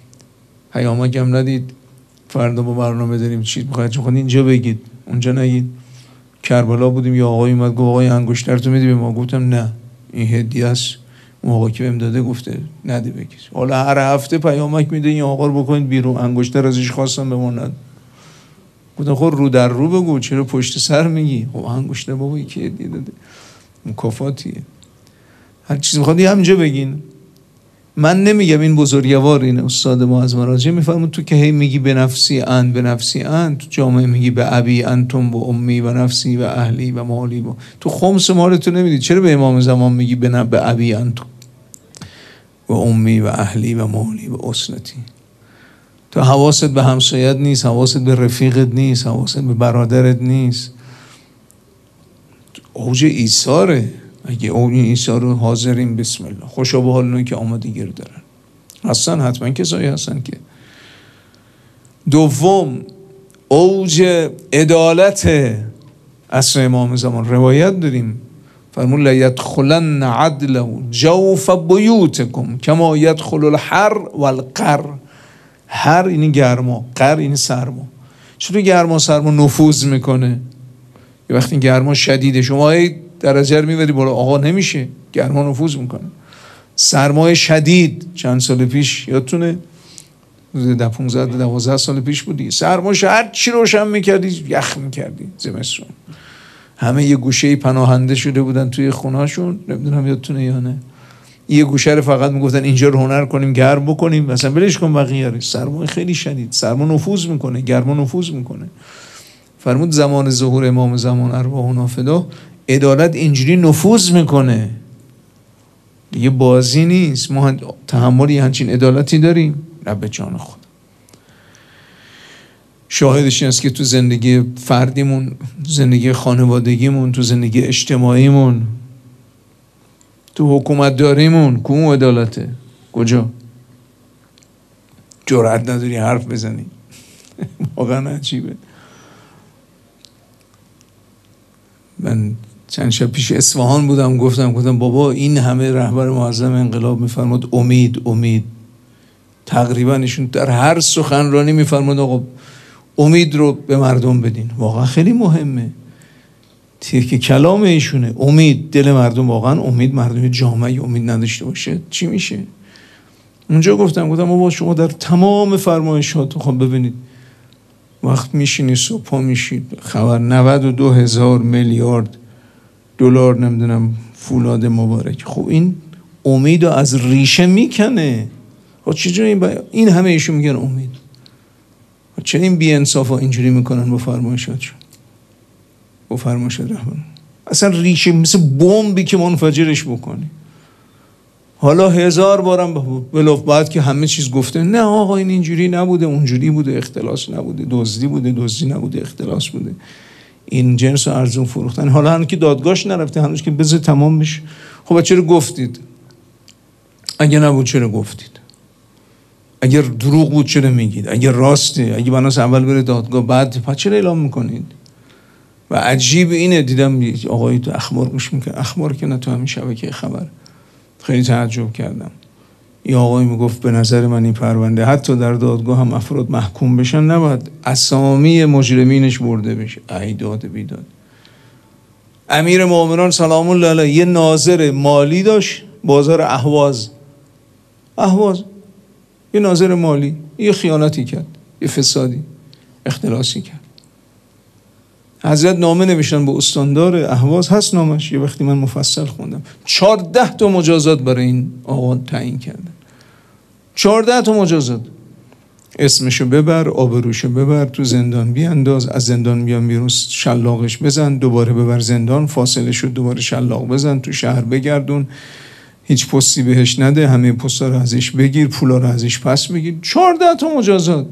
پیامکم ندید، فردا با برنامه داریم چی میخواید چون اینجا بگید اونجا نگید. کربلا بودیم یا آقای اومد گفت آقای انگشتر تو میدی به ما؟ گفتم نه این هدیه است، اون آقا که بهم داده گفته نده بگید. حالا هر هفته پیامک میده این آقا رو بکنید بیرون، انگشتر ازش خواستم به ما ند. گفتم خب رو در رو بگو، چرا پشت سر میگی؟ خب انگشتر بابا کی هدیه داده، مکافاتیه. هر چیزی میخوادی همینجا بگین. من نمیگم این بزرگوار، این استاد ما از مراجع میفرمود تو که هی میگی به نفسی ان، به نفسی ان، تو جامعه میگی به ابی انتم و امی و نفسی و اهلی و مالی با. تو خمس مال تو نمیدی، چرا به امام زمان میگی به نب به ابی انتم و امی و اهلی و مالی و اسرتی؟ تو حواست به همسایت نیست، حواست به رفیقت نیست، حواست به برادرت نیست. اوج ایثاره. اگه اون ایثار رو حاضرین بسم الله، خوشا به حال اونایی که آمادگی دارن هستن، حتما کسایی هستن که. دوم اوج عدالت عصر امام زمان، روایت داریم فرمود لا یدخلن عدله جوف بیوتکم کما یدخل الحر والقر. حر اینی گرما، قر اینی سرما. چرا گرما سرما نفوذ میکنه؟ یه وقتی گرما شدیده شما درجه رو میبری بالا، آقا نمیشه، گرما نفوذ میکنه. سرمای شدید چند سال پیش یادتونه، ده پونزده دوازده سال پیش بودی، سرماش هر چی روشن میکردی یخ میکردی زمستون. همه یه گوشه پناهنده شده بودن توی خونهاشون، نمیدونم یادتونه یا نه. یه گوشه رو فقط میگفتن اینجا رو هنر کنیم گرم بکنیم، مثلا بلش کن بقیه رو. سرمای خیلی شدید، سرما نفوذ میکنه، گرما نفوذ میکنه. فرمود زمان ظهور امام زمان ارواحنا فدا، عدالت اینجوری نفوذ میکنه دیگه، بازی نیست. ما تحملی همچین عدالتی داریم؟ نه به جان خود. شاهدش این است که تو زندگی فردیمون، زندگی خانوادگیمون، تو زندگی اجتماعیمون، تو حکومت داریمون کدوم عدالته؟ کجا؟ جرأت نداری حرف بزنی. واقعا عجیبه. من چند شب پیش اصفهان بودم، گفتم گفتم بابا این همه رهبر معظم انقلاب میفرماد امید امید، تقریبا ایشون در هر سخنرانی میفرماد آقا امید رو به مردم بدین. واقعا خیلی مهمه، تیکه کلام ایشونه. امید دل مردم، واقعا امید مردم جامعه امید نداشته باشه چی میشه؟ اونجا گفتم گفتم بابا شما در تمام فرمایشات خب ببینید وقت میشینی صبح پا میشید خبر نود و دو هزار میلیارد دلار نمیدونم فولاد مبارک. خب این امید رو از ریشه میکنه. خب چجوری این, با... این همه ایشون میگن امید؟ چرا این بی انصاف ها اینجوری میکنن با فرمایشاتشون، با فرمایشات رهبران؟ اصلا ریشه مثل بمبی که منفجرش بکنی. حالا هزار بارم بلاف بعد که همه چیز گفته نه آقا این اینجوری نبوده، اونجوری بوده، اختلاس نبوده، دزدی بوده، دزدی نبوده، اختلاس بوده، این جنس رو ارزون فروختن. حالا هنوز که دادگاهش نرفته، هنوز که بذار تمام بشه. خب چرا گفتید؟ اگه نبود چرا گفتید؟ اگر دروغ بود چرا میگید؟ اگر راسته، اگه بناس اول بره دادگاه بعد پس چرا اعلام میکنید؟ و عجیب اینه، دیدم آقای تو اخبار گوش میکنه، اخبار که نه تو همین شبکه خبر، خیلی تعجب کردم. این آقای میگفت به نظر من این پرونده حتی در دادگاه هم افراد محکوم بشن نباید اسامی مجرمینش برده بشه. ای داد بیداد. امیر مومنان سلام الله علیه یه ناظر مالی داشت بازار اهواز، اهواز یه ناظر مالی، یه خیانتی کرد، یه فسادی اختلاسی کرد. حضرت نامه نوشتن به استاندار اهواز، هست نامش، یه وقتی من مفصل خوندم، چهارده تا مجازات برای این آقا تعیین کردن. چهارده تا مجازات. اسمشو ببر، آبروشو ببر، تو زندان بیانداز، از زندان بیام بیرون شلاقش بزن، دوباره ببر زندان، فاصله شد دوباره شلاق بزن، تو شهر بگردون، هیچ پستی بهش نده، همه پستا رو ازش بگیر، پولا رو ازش پس بگیر. چهارده تا مجازات.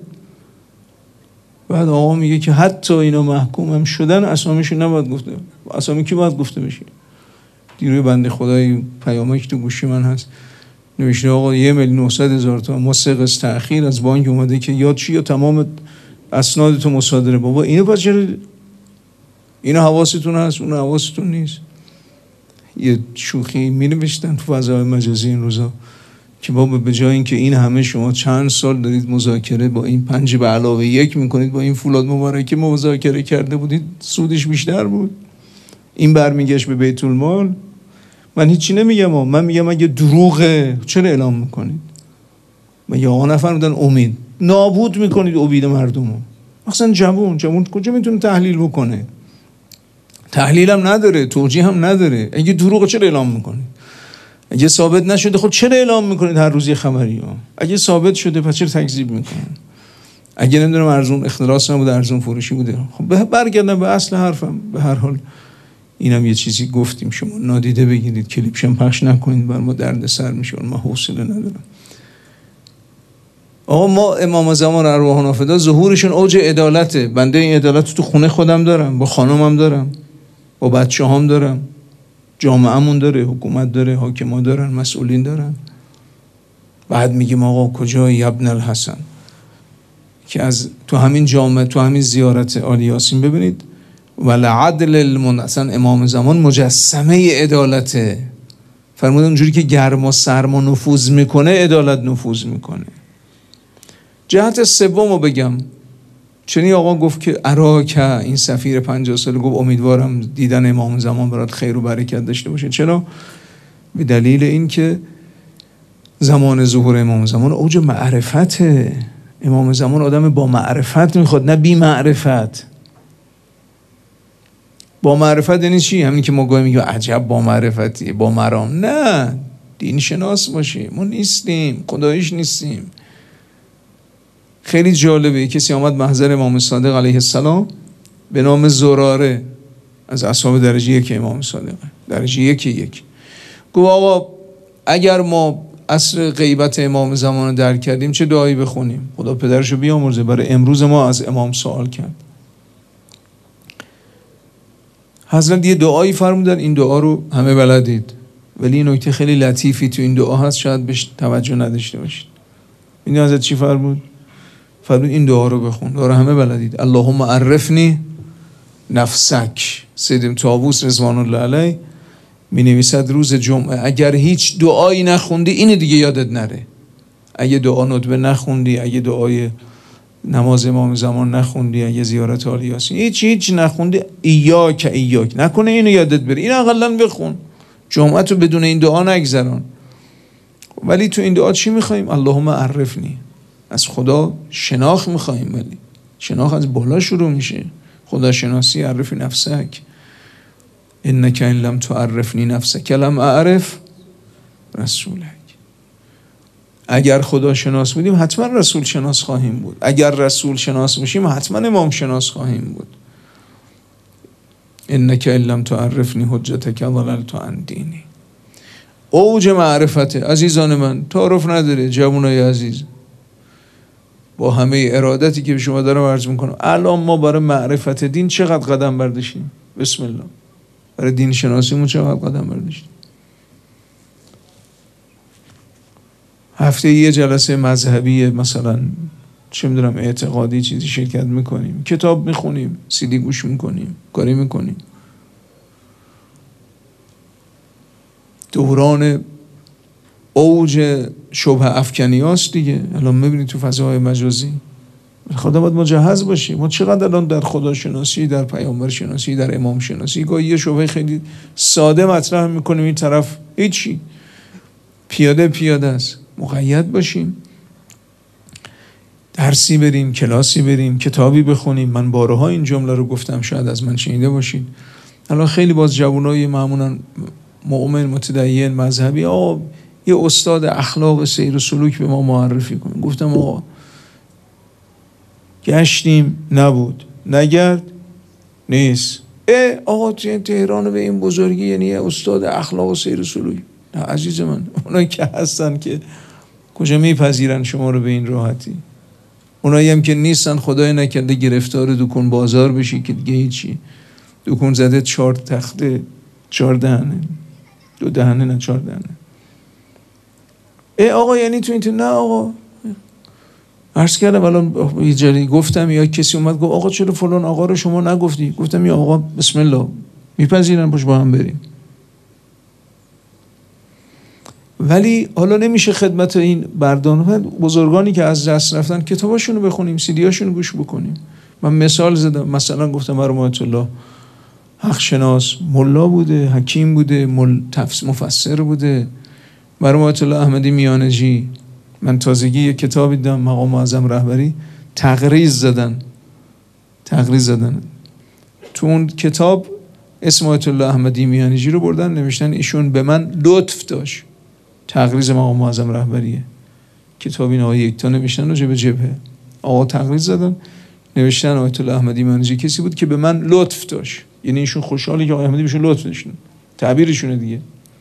بعد آقا میگه که حتی اینا محکوم هم شدن اسامیشون نباید گفته. اسامی کی باید گفته بشه؟ دیروی بنده خدای پیامایی که تو گوشی من هست نوشته آقا یه میلیون و نهصد هزار تومان ما سه قسط تأخیر از بانک اومده که یا چی یا تمام اسناد تو مصادره. بابا اینو پس چرا اینو حواستون هست اون حواستون نیست؟ یه شوخی می نوشتن تو فضای مجازی این روزا که بابا به جای اینکه این همه شما چند سال دارید مذاکره با این پنج به علاوه یک میکنید با این فولاد مبارکی مذاکره کرده بودید سودش بیشتر بود، این برمیگشت به بیت المال. من هیچی نمیگم، من میگم اگه دروغه چرا اعلام میکنید؟ مگه آقا نفرمودن امید نابود میکنید امید مردمو؟ مثلا جوون جوون کجا میتونه تحلیل بکنه؟ تحلیل هم نداره، توجیه هم نداره. اگه دروغه چرا اعلام میکنید؟ اگه ثابت نشده خب چرا اعلام میکنید هر روز یه خبری ها؟ اگه ثابت شده پس چرا تکذیب میکنید؟ اگه نمیدونم ارزون اختلاس نبوده ارزون فروشی بوده، خب برگردم به اصل حرفم. به هر حال اینم یه چیزی گفتیم، شما نادیده بگیرید، کلیپشم پخش نکنید، بر ما درد سر میشه، ما حوصله ندارم. آقا ما امام زمان ارواح نافدا ظهورشون اوج عدالته. بنده این عدالت تو خونه خودم دارم، با خانومم دارم، با بچه‌هام دارم، جامعه‌مون داره، حکومت داره، حاکما دارن، مسئولین دارن. بعد میگیم آقا کجای ابن الحسن که از تو همین جامعه تو همین زیارت آل یاسین ببینید ولعدل المنحسن، امام زمان مجسمه عدالته. فرمودن اونجوری که گرما سرما نفوذ میکنه عدالت نفوذ میکنه. جهت سومو بگم، چنین آقا گفت که اراکه، این سفیر پنجاه ساله گفت امیدوارم دیدن امام زمان برات خیر و برکت داشته باشه. چرا؟ به دلیل این که زمان ظهور امام زمان اوج معرفته. امام زمان آدم با معرفت میخواد، نه بی معرفت. با معرفت یعنی چی؟ همین که ما گاهی میگیم عجب با معرفتیه، با مرام. نه، دین شناس باشیم. ما نیستیم، خداییش نیستیم. خیلی جالبه، کسی آمد محضر امام صادق علیه السلام به نام زراره، از اصحاب درجه یک امام صادق، درجه یک یک، گفت آقا اگر ما عصر غیبت امام زمان رو درک کردیم چه دعایی بخونیم؟ خدا پدرشو بیامرزه، برای امروز ما از امام سوال کرد. حضرت یه دعایی فرمودن، این دعا رو همه بلدید، ولی این نکته خیلی لطیفی تو این دعا هست، شاید بهش توجه نداشته باشید. این حضرت چی فرمود؟ فرمود این دعا رو بخون، دعا رو همه بلدید. اللهم عرفنی نفسک. سید طاووس رضوان الله علیه می نویسد روز جمعه اگر هیچ دعایی نخوندی اینه دیگه یادت نره. اگه دعا ندبه نخوندی، اگه دعای نماز امام زمان نخوندی، اگه زیارت آل یاسین هیچ هیچ نخوندی، ایاک ایاک نکنه اینو یادت بره، این اقلا بخون. جمعه تو بدون این دعا نگذران. ولی تو این دعا چی میخواییم؟ اللهم عرفنی، از خدا شناخت میخواییم. ولی شناخت از بالا شروع میشه. خدا شناسی عرفی نفسک، انک ان لم تعرفنی نفسک لم اعرف رسولک. اگر خدا شناس بودیم حتما رسول شناس خواهیم بود. اگر رسول شناس میشیم حتما امام شناس خواهیم بود. انک ان لم تعرفنی حجتک ضللت عن دینی. اوج معرفته عزیزان من، تعارف نداره. جوانای عزیز، با همه ارادتی که به شما دارم عرض میکنم، الان ما برای معرفت دین چقدر قدم برداشتیم؟ بسم الله. برای دین شناسیمون چقدر قدم برداشتیم؟ هفته یه جلسه مذهبی مثلا چه میدونم اعتقادی چیزی شرکت میکنیم، کتاب میخونیم، سیدی گوش میکنیم، کاری میکنیم. دوران اوج شبه افکنی هاست دیگه. الان میبینید تو فضاهای مجازی خدا باید مجهز باشیم. ما چقدر الان در خدا شناسی، در پیامبر شناسی، در امام شناسی گاهی یه شبه خیلی ساده مطرح میکنیم، این طرف هیچی، پیاده پیاده است. مقید باشیم، درسی بریم، کلاسی بریم، کتابی بخونیم. من بارها این جمله رو گفتم، شاید از من شنیده باشید. الان خیلی باز جوانای معمولا مؤمن متدین مذهبی آقا یه استاد اخلاق سیر و سلوک به ما معرفی کن. گفتم آقا گشتیم نبود، نگرد نیست. اه آقا تهران به این بزرگی یعنی استاد اخلاق و سیر و سلوک؟ نه عزیز من، اونایی که هستن که کجا میپذیرن شما رو به این راحتی؟ اونایی هم که نیستن خدای نکرده گرفتار دکون بازار بشی که دیگه هیچی، دکون زده چهار تخته، چهار دهنه، دو دهنه نه چهار دهنه. ای آقا یعنی تو این نه آقا، عرض کردم الان یه جایی گفتم یا کسی اومد گفت آقا چرا فلان آقا رو شما نگفتی؟ گفتم یا آقا بسم الله میپذیرن پشت با هم بریم. ولی حالا نمیشه خدمت این بردان بزرگانی که از دست رفتن کتاباشونو بخونیم، سیدیاشونو گوش بکنیم. من مثال زدم، مثلا گفتم مرحوم الله حق شناس ملا بوده، حکیم بوده، مل... تفسیر مفسر بوده. مرحوم الله احمدی میانجی من تازگی یک کتابی دیدم، مقام معظم رهبری تقریض زدن تقریض زدن تو اون کتاب اسم آیت الله احمدی میانجی رو بردن، نوشتن ایشون به من لطف داشت. تقریض مقام معظم رهبریه، کتاب این آقای یکتا نوشتن راجع به جبهه. آقا تقریض زدن نوشتن آیت الله احمدی میانجی کسی بود که به من لطف داشت، یعنی ایشون خوشحاله که آقای احمدی بهشون لطف داشتن، تعبیرشونه دیگه.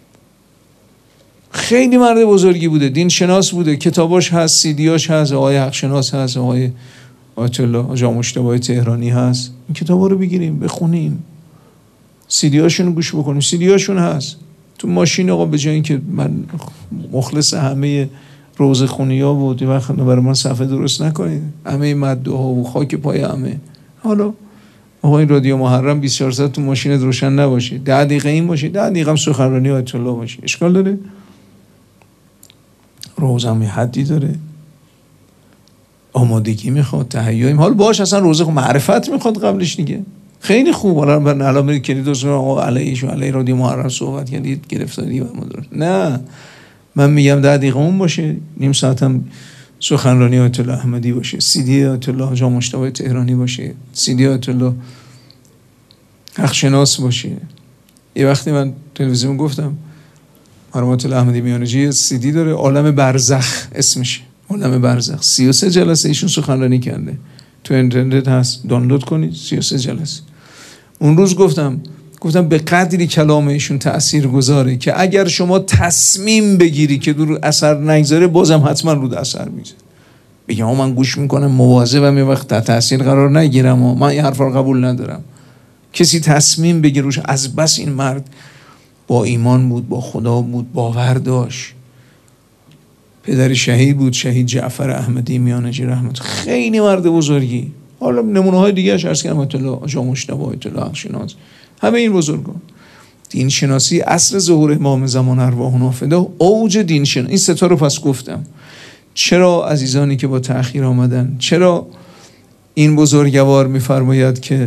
خیلی مرد بزرگی بوده، دین شناس بوده، کتاباش هست، سیدیاش هست، آقای حق شناس هست، آقای آیت الله آقا مجتبی تهرانی هست. این کتابا رو بگیریم بخونیم، سیدیاشون رو گوش بکنیم، سیدیاشون هست تو ماشین. آقا به جای اینکه من مخلص همه روزه خونی‌ها بود، یه وقت برای من صفحه درست نکنید، همه مدعوها و خاک پای همه. حالا آقا این رادیو محرم بیست و چهار ساعت تو ماشینت روشن نباشه، ده دقیقه این باشه، ده دقیقه هم سخنرانی آیت الله باشه، اشکال داره؟ روزه هم حدی داره، آمادگی میخواد، تهیه. حال باش اصلا روزه خود معرفت میخواد قبلش دیگه. خیلی خوب. حالا من الان میگم که دوست آقا علیش و علی رادیو محرم صحبت کردید گرفتاری و مدرن. نه من میگم ده دقیقه اون باشه، نیم ساعت هم سخنرانی آیت الله احمدی باشه، سیدی آیت الله آقا مجتبی تهرانی باشه، سیدی آیت الله حق شناس باشه. یه وقتی من تلویزیون گفتم مرحوم آیت الله احمدی میانجی سیدی داره، عالم برزخ اسمشه، عالم برزخ. سی و سه جلسه ایشون سخنرانی کرده، تو اینترنت هست، دانلود کنید. سی و سه جلسه. اون روز گفتم گفتم به قدری کلام ایشون تأثیر گذاره که اگر شما تصمیم بگیری که دور اثر نگذاره بازم حتما رو اثر میذاره. بگم من گوش میکنم مواظبم یه وقت تحت تاثیر قرار نگیرم و من این حرفا رو قبول ندارم. کسی تصمیم بگیر روش، از بس این مرد با ایمان بود، با خدا بود، باور داشت. پدر شهید بود، شهید جعفر احمدی میانجی رحمت، خیلی مرد بزرگی. حالا نمونه های دیگه اش عرض کردم، آیت الله آقا مجتبی، آیت الله حق شناس، همه این بزرگان. دین شناسی عصر ظهور امام زمان ارواحنا فدا، اوج دین شناسی. این ستا رو پس گفتم. چرا عزیزانی که با تأخیر آمدن، چرا این بزرگوار میفرماید که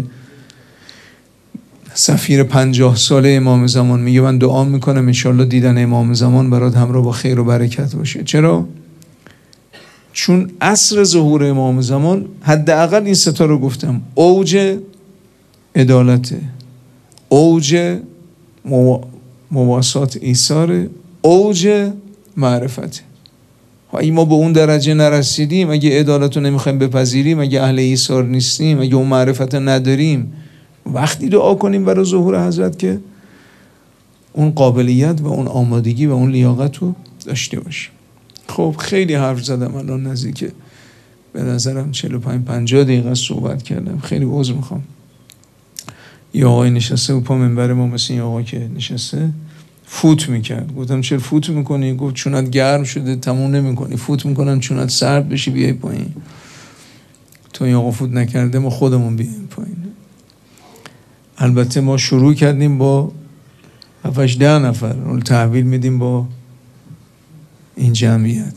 سفیر پنجاه ساله امام زمان میگه من دعا میکنم انشالله دیدن امام زمان برات همراه با خیر و برکت باشه. چرا؟ چون عصر ظهور امام زمان حداقل این ستا رو گفتم، اوج عدالت، اوج مواسات ایثار، اوج معرفت. اگه ما به اون درجه نرسیدیم، اگه عدالت رو نمیخوایم بپذیریم، اگه اهل ایثار نیستیم، اگه اون معرفت نداریم، وقتی دعا کنیم برای ظهور حضرت که اون قابلیت و اون آمادگی و اون لیاقت رو داشته باشیم. خب خیلی حرف زدم، الان نزدیک به نظرم چهل و پنج پنجاه دقیقه صحبت کردم. خیلی عذر میخوام. یه آقای نشسته و پا منبر ما، مثل این آقا که نشسته فوت میکرد. گفتم چرا فوت میکنی؟ گفت چونت گرم شده تموم نمیکنی. فوت میکنم چونت سرد بشی بیای پایین. تا این آقا فوت نکرده ما خودمون بیایم پایین. البته ما شروع کردیم با هفتش ده نفر، اون تحویل میدیم با این جمعیت.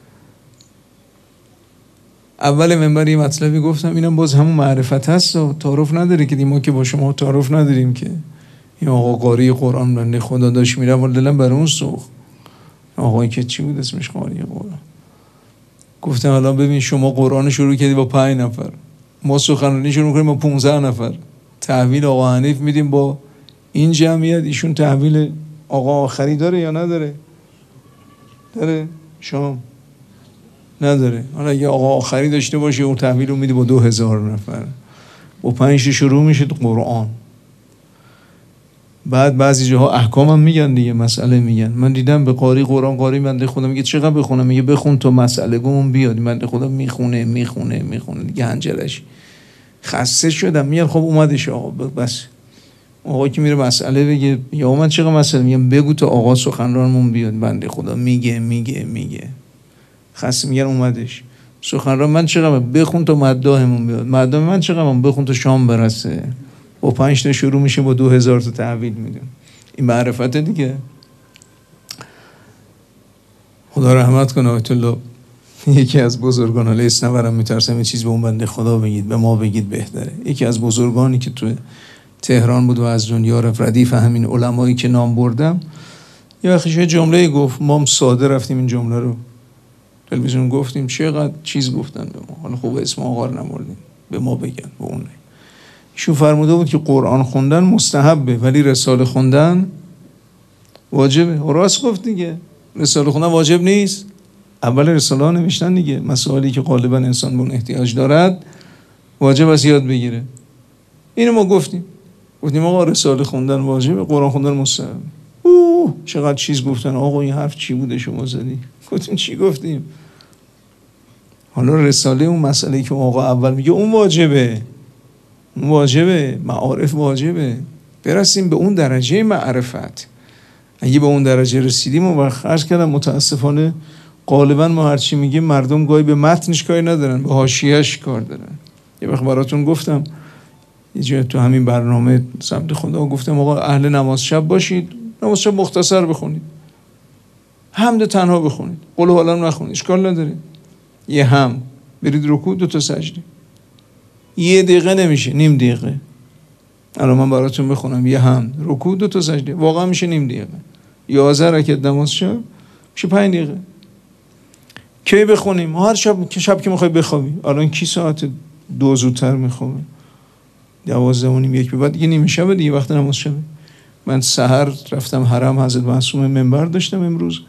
اول منبر یه مطلبی گفتم، اینم باز همون معرفت هست و تعارف نداره که ما که با شما تعارف نداریم که این آقا قاری قرآن بنده خدا داشت میره ولی دلم برای اون سوخت. آقایی که چی بود اسمش قاری قرآن. گفتم حالا ببین شما قرآن شروع کردی با پنج نفر، ما سخنرانی شروع کنیم با پانزده نفر، تحویل آقا حنیف میدیم با این جمعیت. ایشون تحویل آقا آخری داره یا نداره؟ داره؟ شام نداره. حالا اگه آقا آخری داشته باشه اون تحویل رو میده با دو هزار نفر، با پنج شروع میشه قرآن. بعد بعضی جاها احکام هم میگن دیگه، مسئله میگن. من دیدم به قاری قرآن، قاری بنده خدا میگه چقدر بخونم؟ میگه بخون تا مسئله گم بیاد. بنده خدا میخونه میخونه میخونه دیگه هنجرش خسته شدم. میگن خب اومدش آقا بس. آقا که میره مسئله بگه یا من چقدر مسئله، میگم بگو تا آقا سخنرانمون بیاد. بنده خدا میگه میگه میگه خسته. میگن اومدش سخنران، من چقدر بخون تا مداحمون بیاد. مداح من چقدر بخون تا شام برسه. با پنج تا شروع میشه با دو هزار تا تحویل میدیم. این معرفت دیگه. خدا رحمت کنه آیت الله یکی از بزرگان، حالا اسم نبرم میترسم یه چیز به اون بنده خدا بگید، به ما بگید بهتره. یکی از بزرگانی که تو تهران بود و از دنیا رفت، ردیف همین علمایی که نام بردم، یه وقتی یه جمله گفت، ما هم ساده رفتیم این جمله رو تلویزیون گفتیم، چقدر چیز گفتن به ما. حالا خوب اسم آقا رو نبردیم، به ما بگن، به اون نه. ایشون فرموده بود که قرآن خوندن مستحبه ولی رساله خوندن واجبه. و راست گفت دیگه، رساله خوندن واجب نیست. اول رساله ها نوشتن دیگه، مسائلی که غالبا انسان به اون احتیاج دارد واجب است یاد بگیره. اینو ما گفتیم، گفتیم آقا رساله خوندن واجبه، قرآن خوندن مستحبه. اوه چقدر چیز گفتن. آقا این حرف چی بوده شما زدی؟ گفتیم چی گفتیم؟ حالا رساله اون مسئله که آقا اول میگه اون واجبه، اون واجبه، معارف واجبه. برسیم به اون درجه معرفت. اگه به اون درجه رسیدیم و خرج کردم، متاسفانه غالبا ما هرچی میگیم مردم گاهی به متنش کاری ندارن، به حاشیه‌اش کار دارن. یه وقت براتون گفتم یه جای تو همین برنامه سمت خدا گفتم آقا اهل نماز شب باشید، نماز شب مختصر بخونید، حمد تنها بخونید، قل هو الله نخونید، اشکال نداره. یه هم برید رکوع، دو تا سجده، یه دقیقه نمیشه، نیم دقیقه. الان من براتون بخونم یه هم رکوع، دو تا سجده، واقعا میشه نیم دقیقه. یازده رکعت نماز شب میشه پنج دقیقه. کی بخونیم؟ هر شب که شب که میخوای بخوابی. الان کی ساعت دو زودتر میخوابه؟ دوازده و نیم یک به بعد دیگه نیمه شب دیگه، وقت نماز شب. من سحر رفتم حرم حضرت معصومه، منبر داشتم امروز.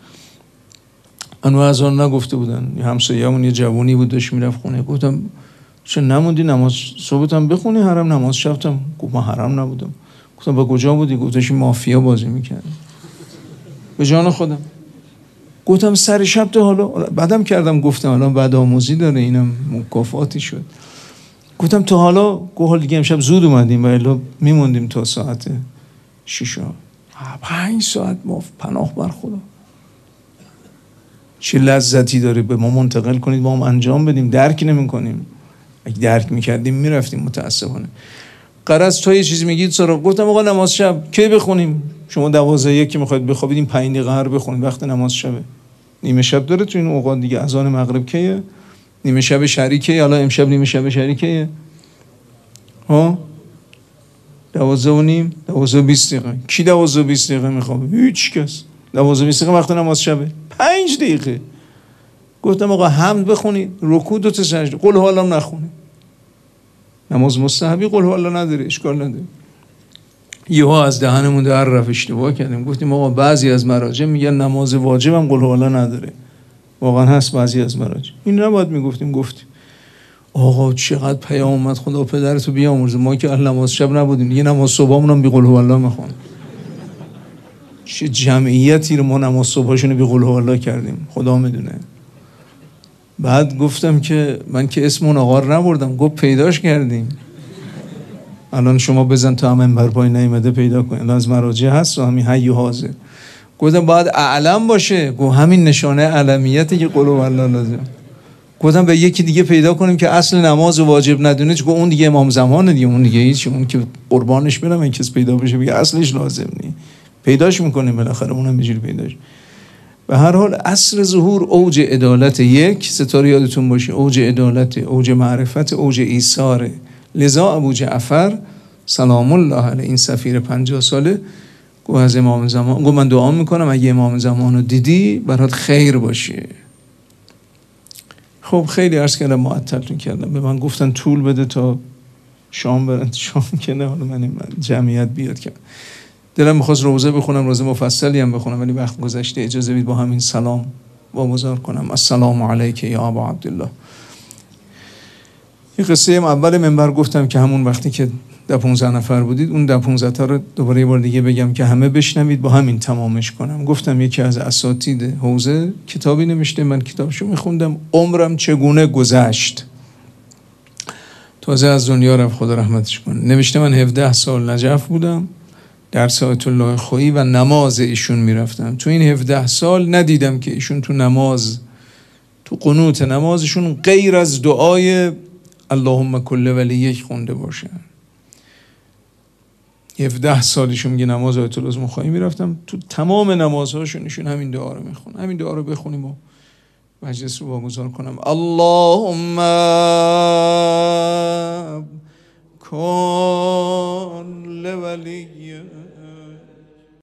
انو از آن نگفته بودن، همسایه‌مون یه جوونی بود داشت میرفت خونه. گفتم چه نموندی نماز صبحتم بخونی حرم نماز شبتم؟ گفت من حرم نبودم. گفتم با کجا بودی؟ گفتش مافیا بازی میکرد. به جان خودم گفتم سر شب تا حالا بعدم کردم، گفتم الان بعد آموزی داره، اینم مکافاتی شد. گفتم تا حالا گفت دیگه امشب زود اومدیم و الا میموندیم تا ساعت شش. پنج ساعت ما پناه بر خدا. چه لذتی داره به ما منتقل کنید، ما هم انجام بدیم. درک نمی کنیم. اگه درک میکردیم میرفتیم. متاسفانه غرض تو یه چیزی میگید سراغ. گفتم آقا نماز شب کی بخونیم؟ شما دوازده یک که میخواید بخوابید این پنج دقیقه هر بخونید، وقت نماز شبه. نیمه شب داره تو این اوقات دیگه. اذان مغرب کیه؟ نیمه شب شریکه. حالا امشب نیمه شب شریکه. ها دوازده و نیم، دوازده و بیست دقیقه. کی دوازده و بیست دقیقه میخوابه؟ هیچ کس. دوازده و بیست دقیقه وقت نماز شبه. پنج دقیقه. گفتم آقا حمد بخونید، رکوع دو تا سجده، قل هو الله نخونید. نماز مستحبی قل هو الله نداره، اشکال نداره. یهو از دهنمون در رفت، اشتباه کردیم. گفتیم آقا بعضی از مراجع میگن نماز واجب هم قل هو الله نداره. واقعا هست بعضی از مراجع. این نباید میگفتیم، گفتیم. آقا چقدر پیام اومد، خدا پدرتو بیامرزه. ما که اهل نماز شب نبودیم، دیگه نماز صبحمون هم بی قل هو الله میخونیم. چه جمعیتی رو ما نماز صبحشون بی قل هو الله کردیم، خدا میدونه. بعد گفتم که من که اسم اون آقا رو نبردم. گفت پیداش کردیم. الان شما بزن تا همین بر پای نیامده پیدا کن. الان از مراجع هست و همین حی و حاضر. گفتم باید اعلم باشه. گفت همین نشانه علمیته که قل هو الله لازم. گفتم به یکی دیگه پیدا کنیم که اصل نماز واجب ندونه، چون اون دیگه امام زمانه دیگه، اون دیگه هیچ، اون که قربانش برم این کس پیدا بشه بگه اصلش لازم نیست، پیداش میکنیم بالاخره، اونم اینجوری پیداش. به هر حال عصر ظهور اوج عدالت، یک ستاره یادتون باشه، اوج عدالت، اوج معرفت، اوج ایثار. لذا ابو جعفر سلام الله علیه این سفیر پنجاه ساله گفت از امام زمان، گفت من دعا میکنم اگه امام زمان رو دیدی برات خیر باشه. خب خیلی عرض کردم معطلتون کردم، به من گفتن طول بده تا شام برن، شام که نه، حالا من جمعیت بیاد که دلم میخواست روزه بخونم، روزه مفصلی هم بخونم، ولی وقت گذشته، اجازه بدید با همین سلام واگذار کنم. السلام علیک یا ابا عبدالله. این قصه ام اول منبر گفتم که همون وقتی که ده پونزده نفر بودید، اون ده پونزده تا رو دوباره یه بار دیگه بگم که همه بشنوید، با همین تمامش کنم. گفتم یکی از اساتید حوزه کتابی نوشته، من کتابشو میخوندم، عمرم چگونه گذشت، تازه از دنیا رفت خدا رحمتش کنه. نوشته من هفده سال نجف بودم، درس آیت الله خویی و نماز ایشون میرفتم. تو این هفده سال ندیدم که ایشون تو نماز، تو قنوت نمازشون غیر از دعای اللهم کل ولیک خونده باشن. هفده سالشون میگه نماز آیت الله خویی میرفتم، تو تمام نمازهاشون ایشون همین دعا رو میخونه. همین دعا رو بخونیم و مجلس رو واگذار کنم. اللهم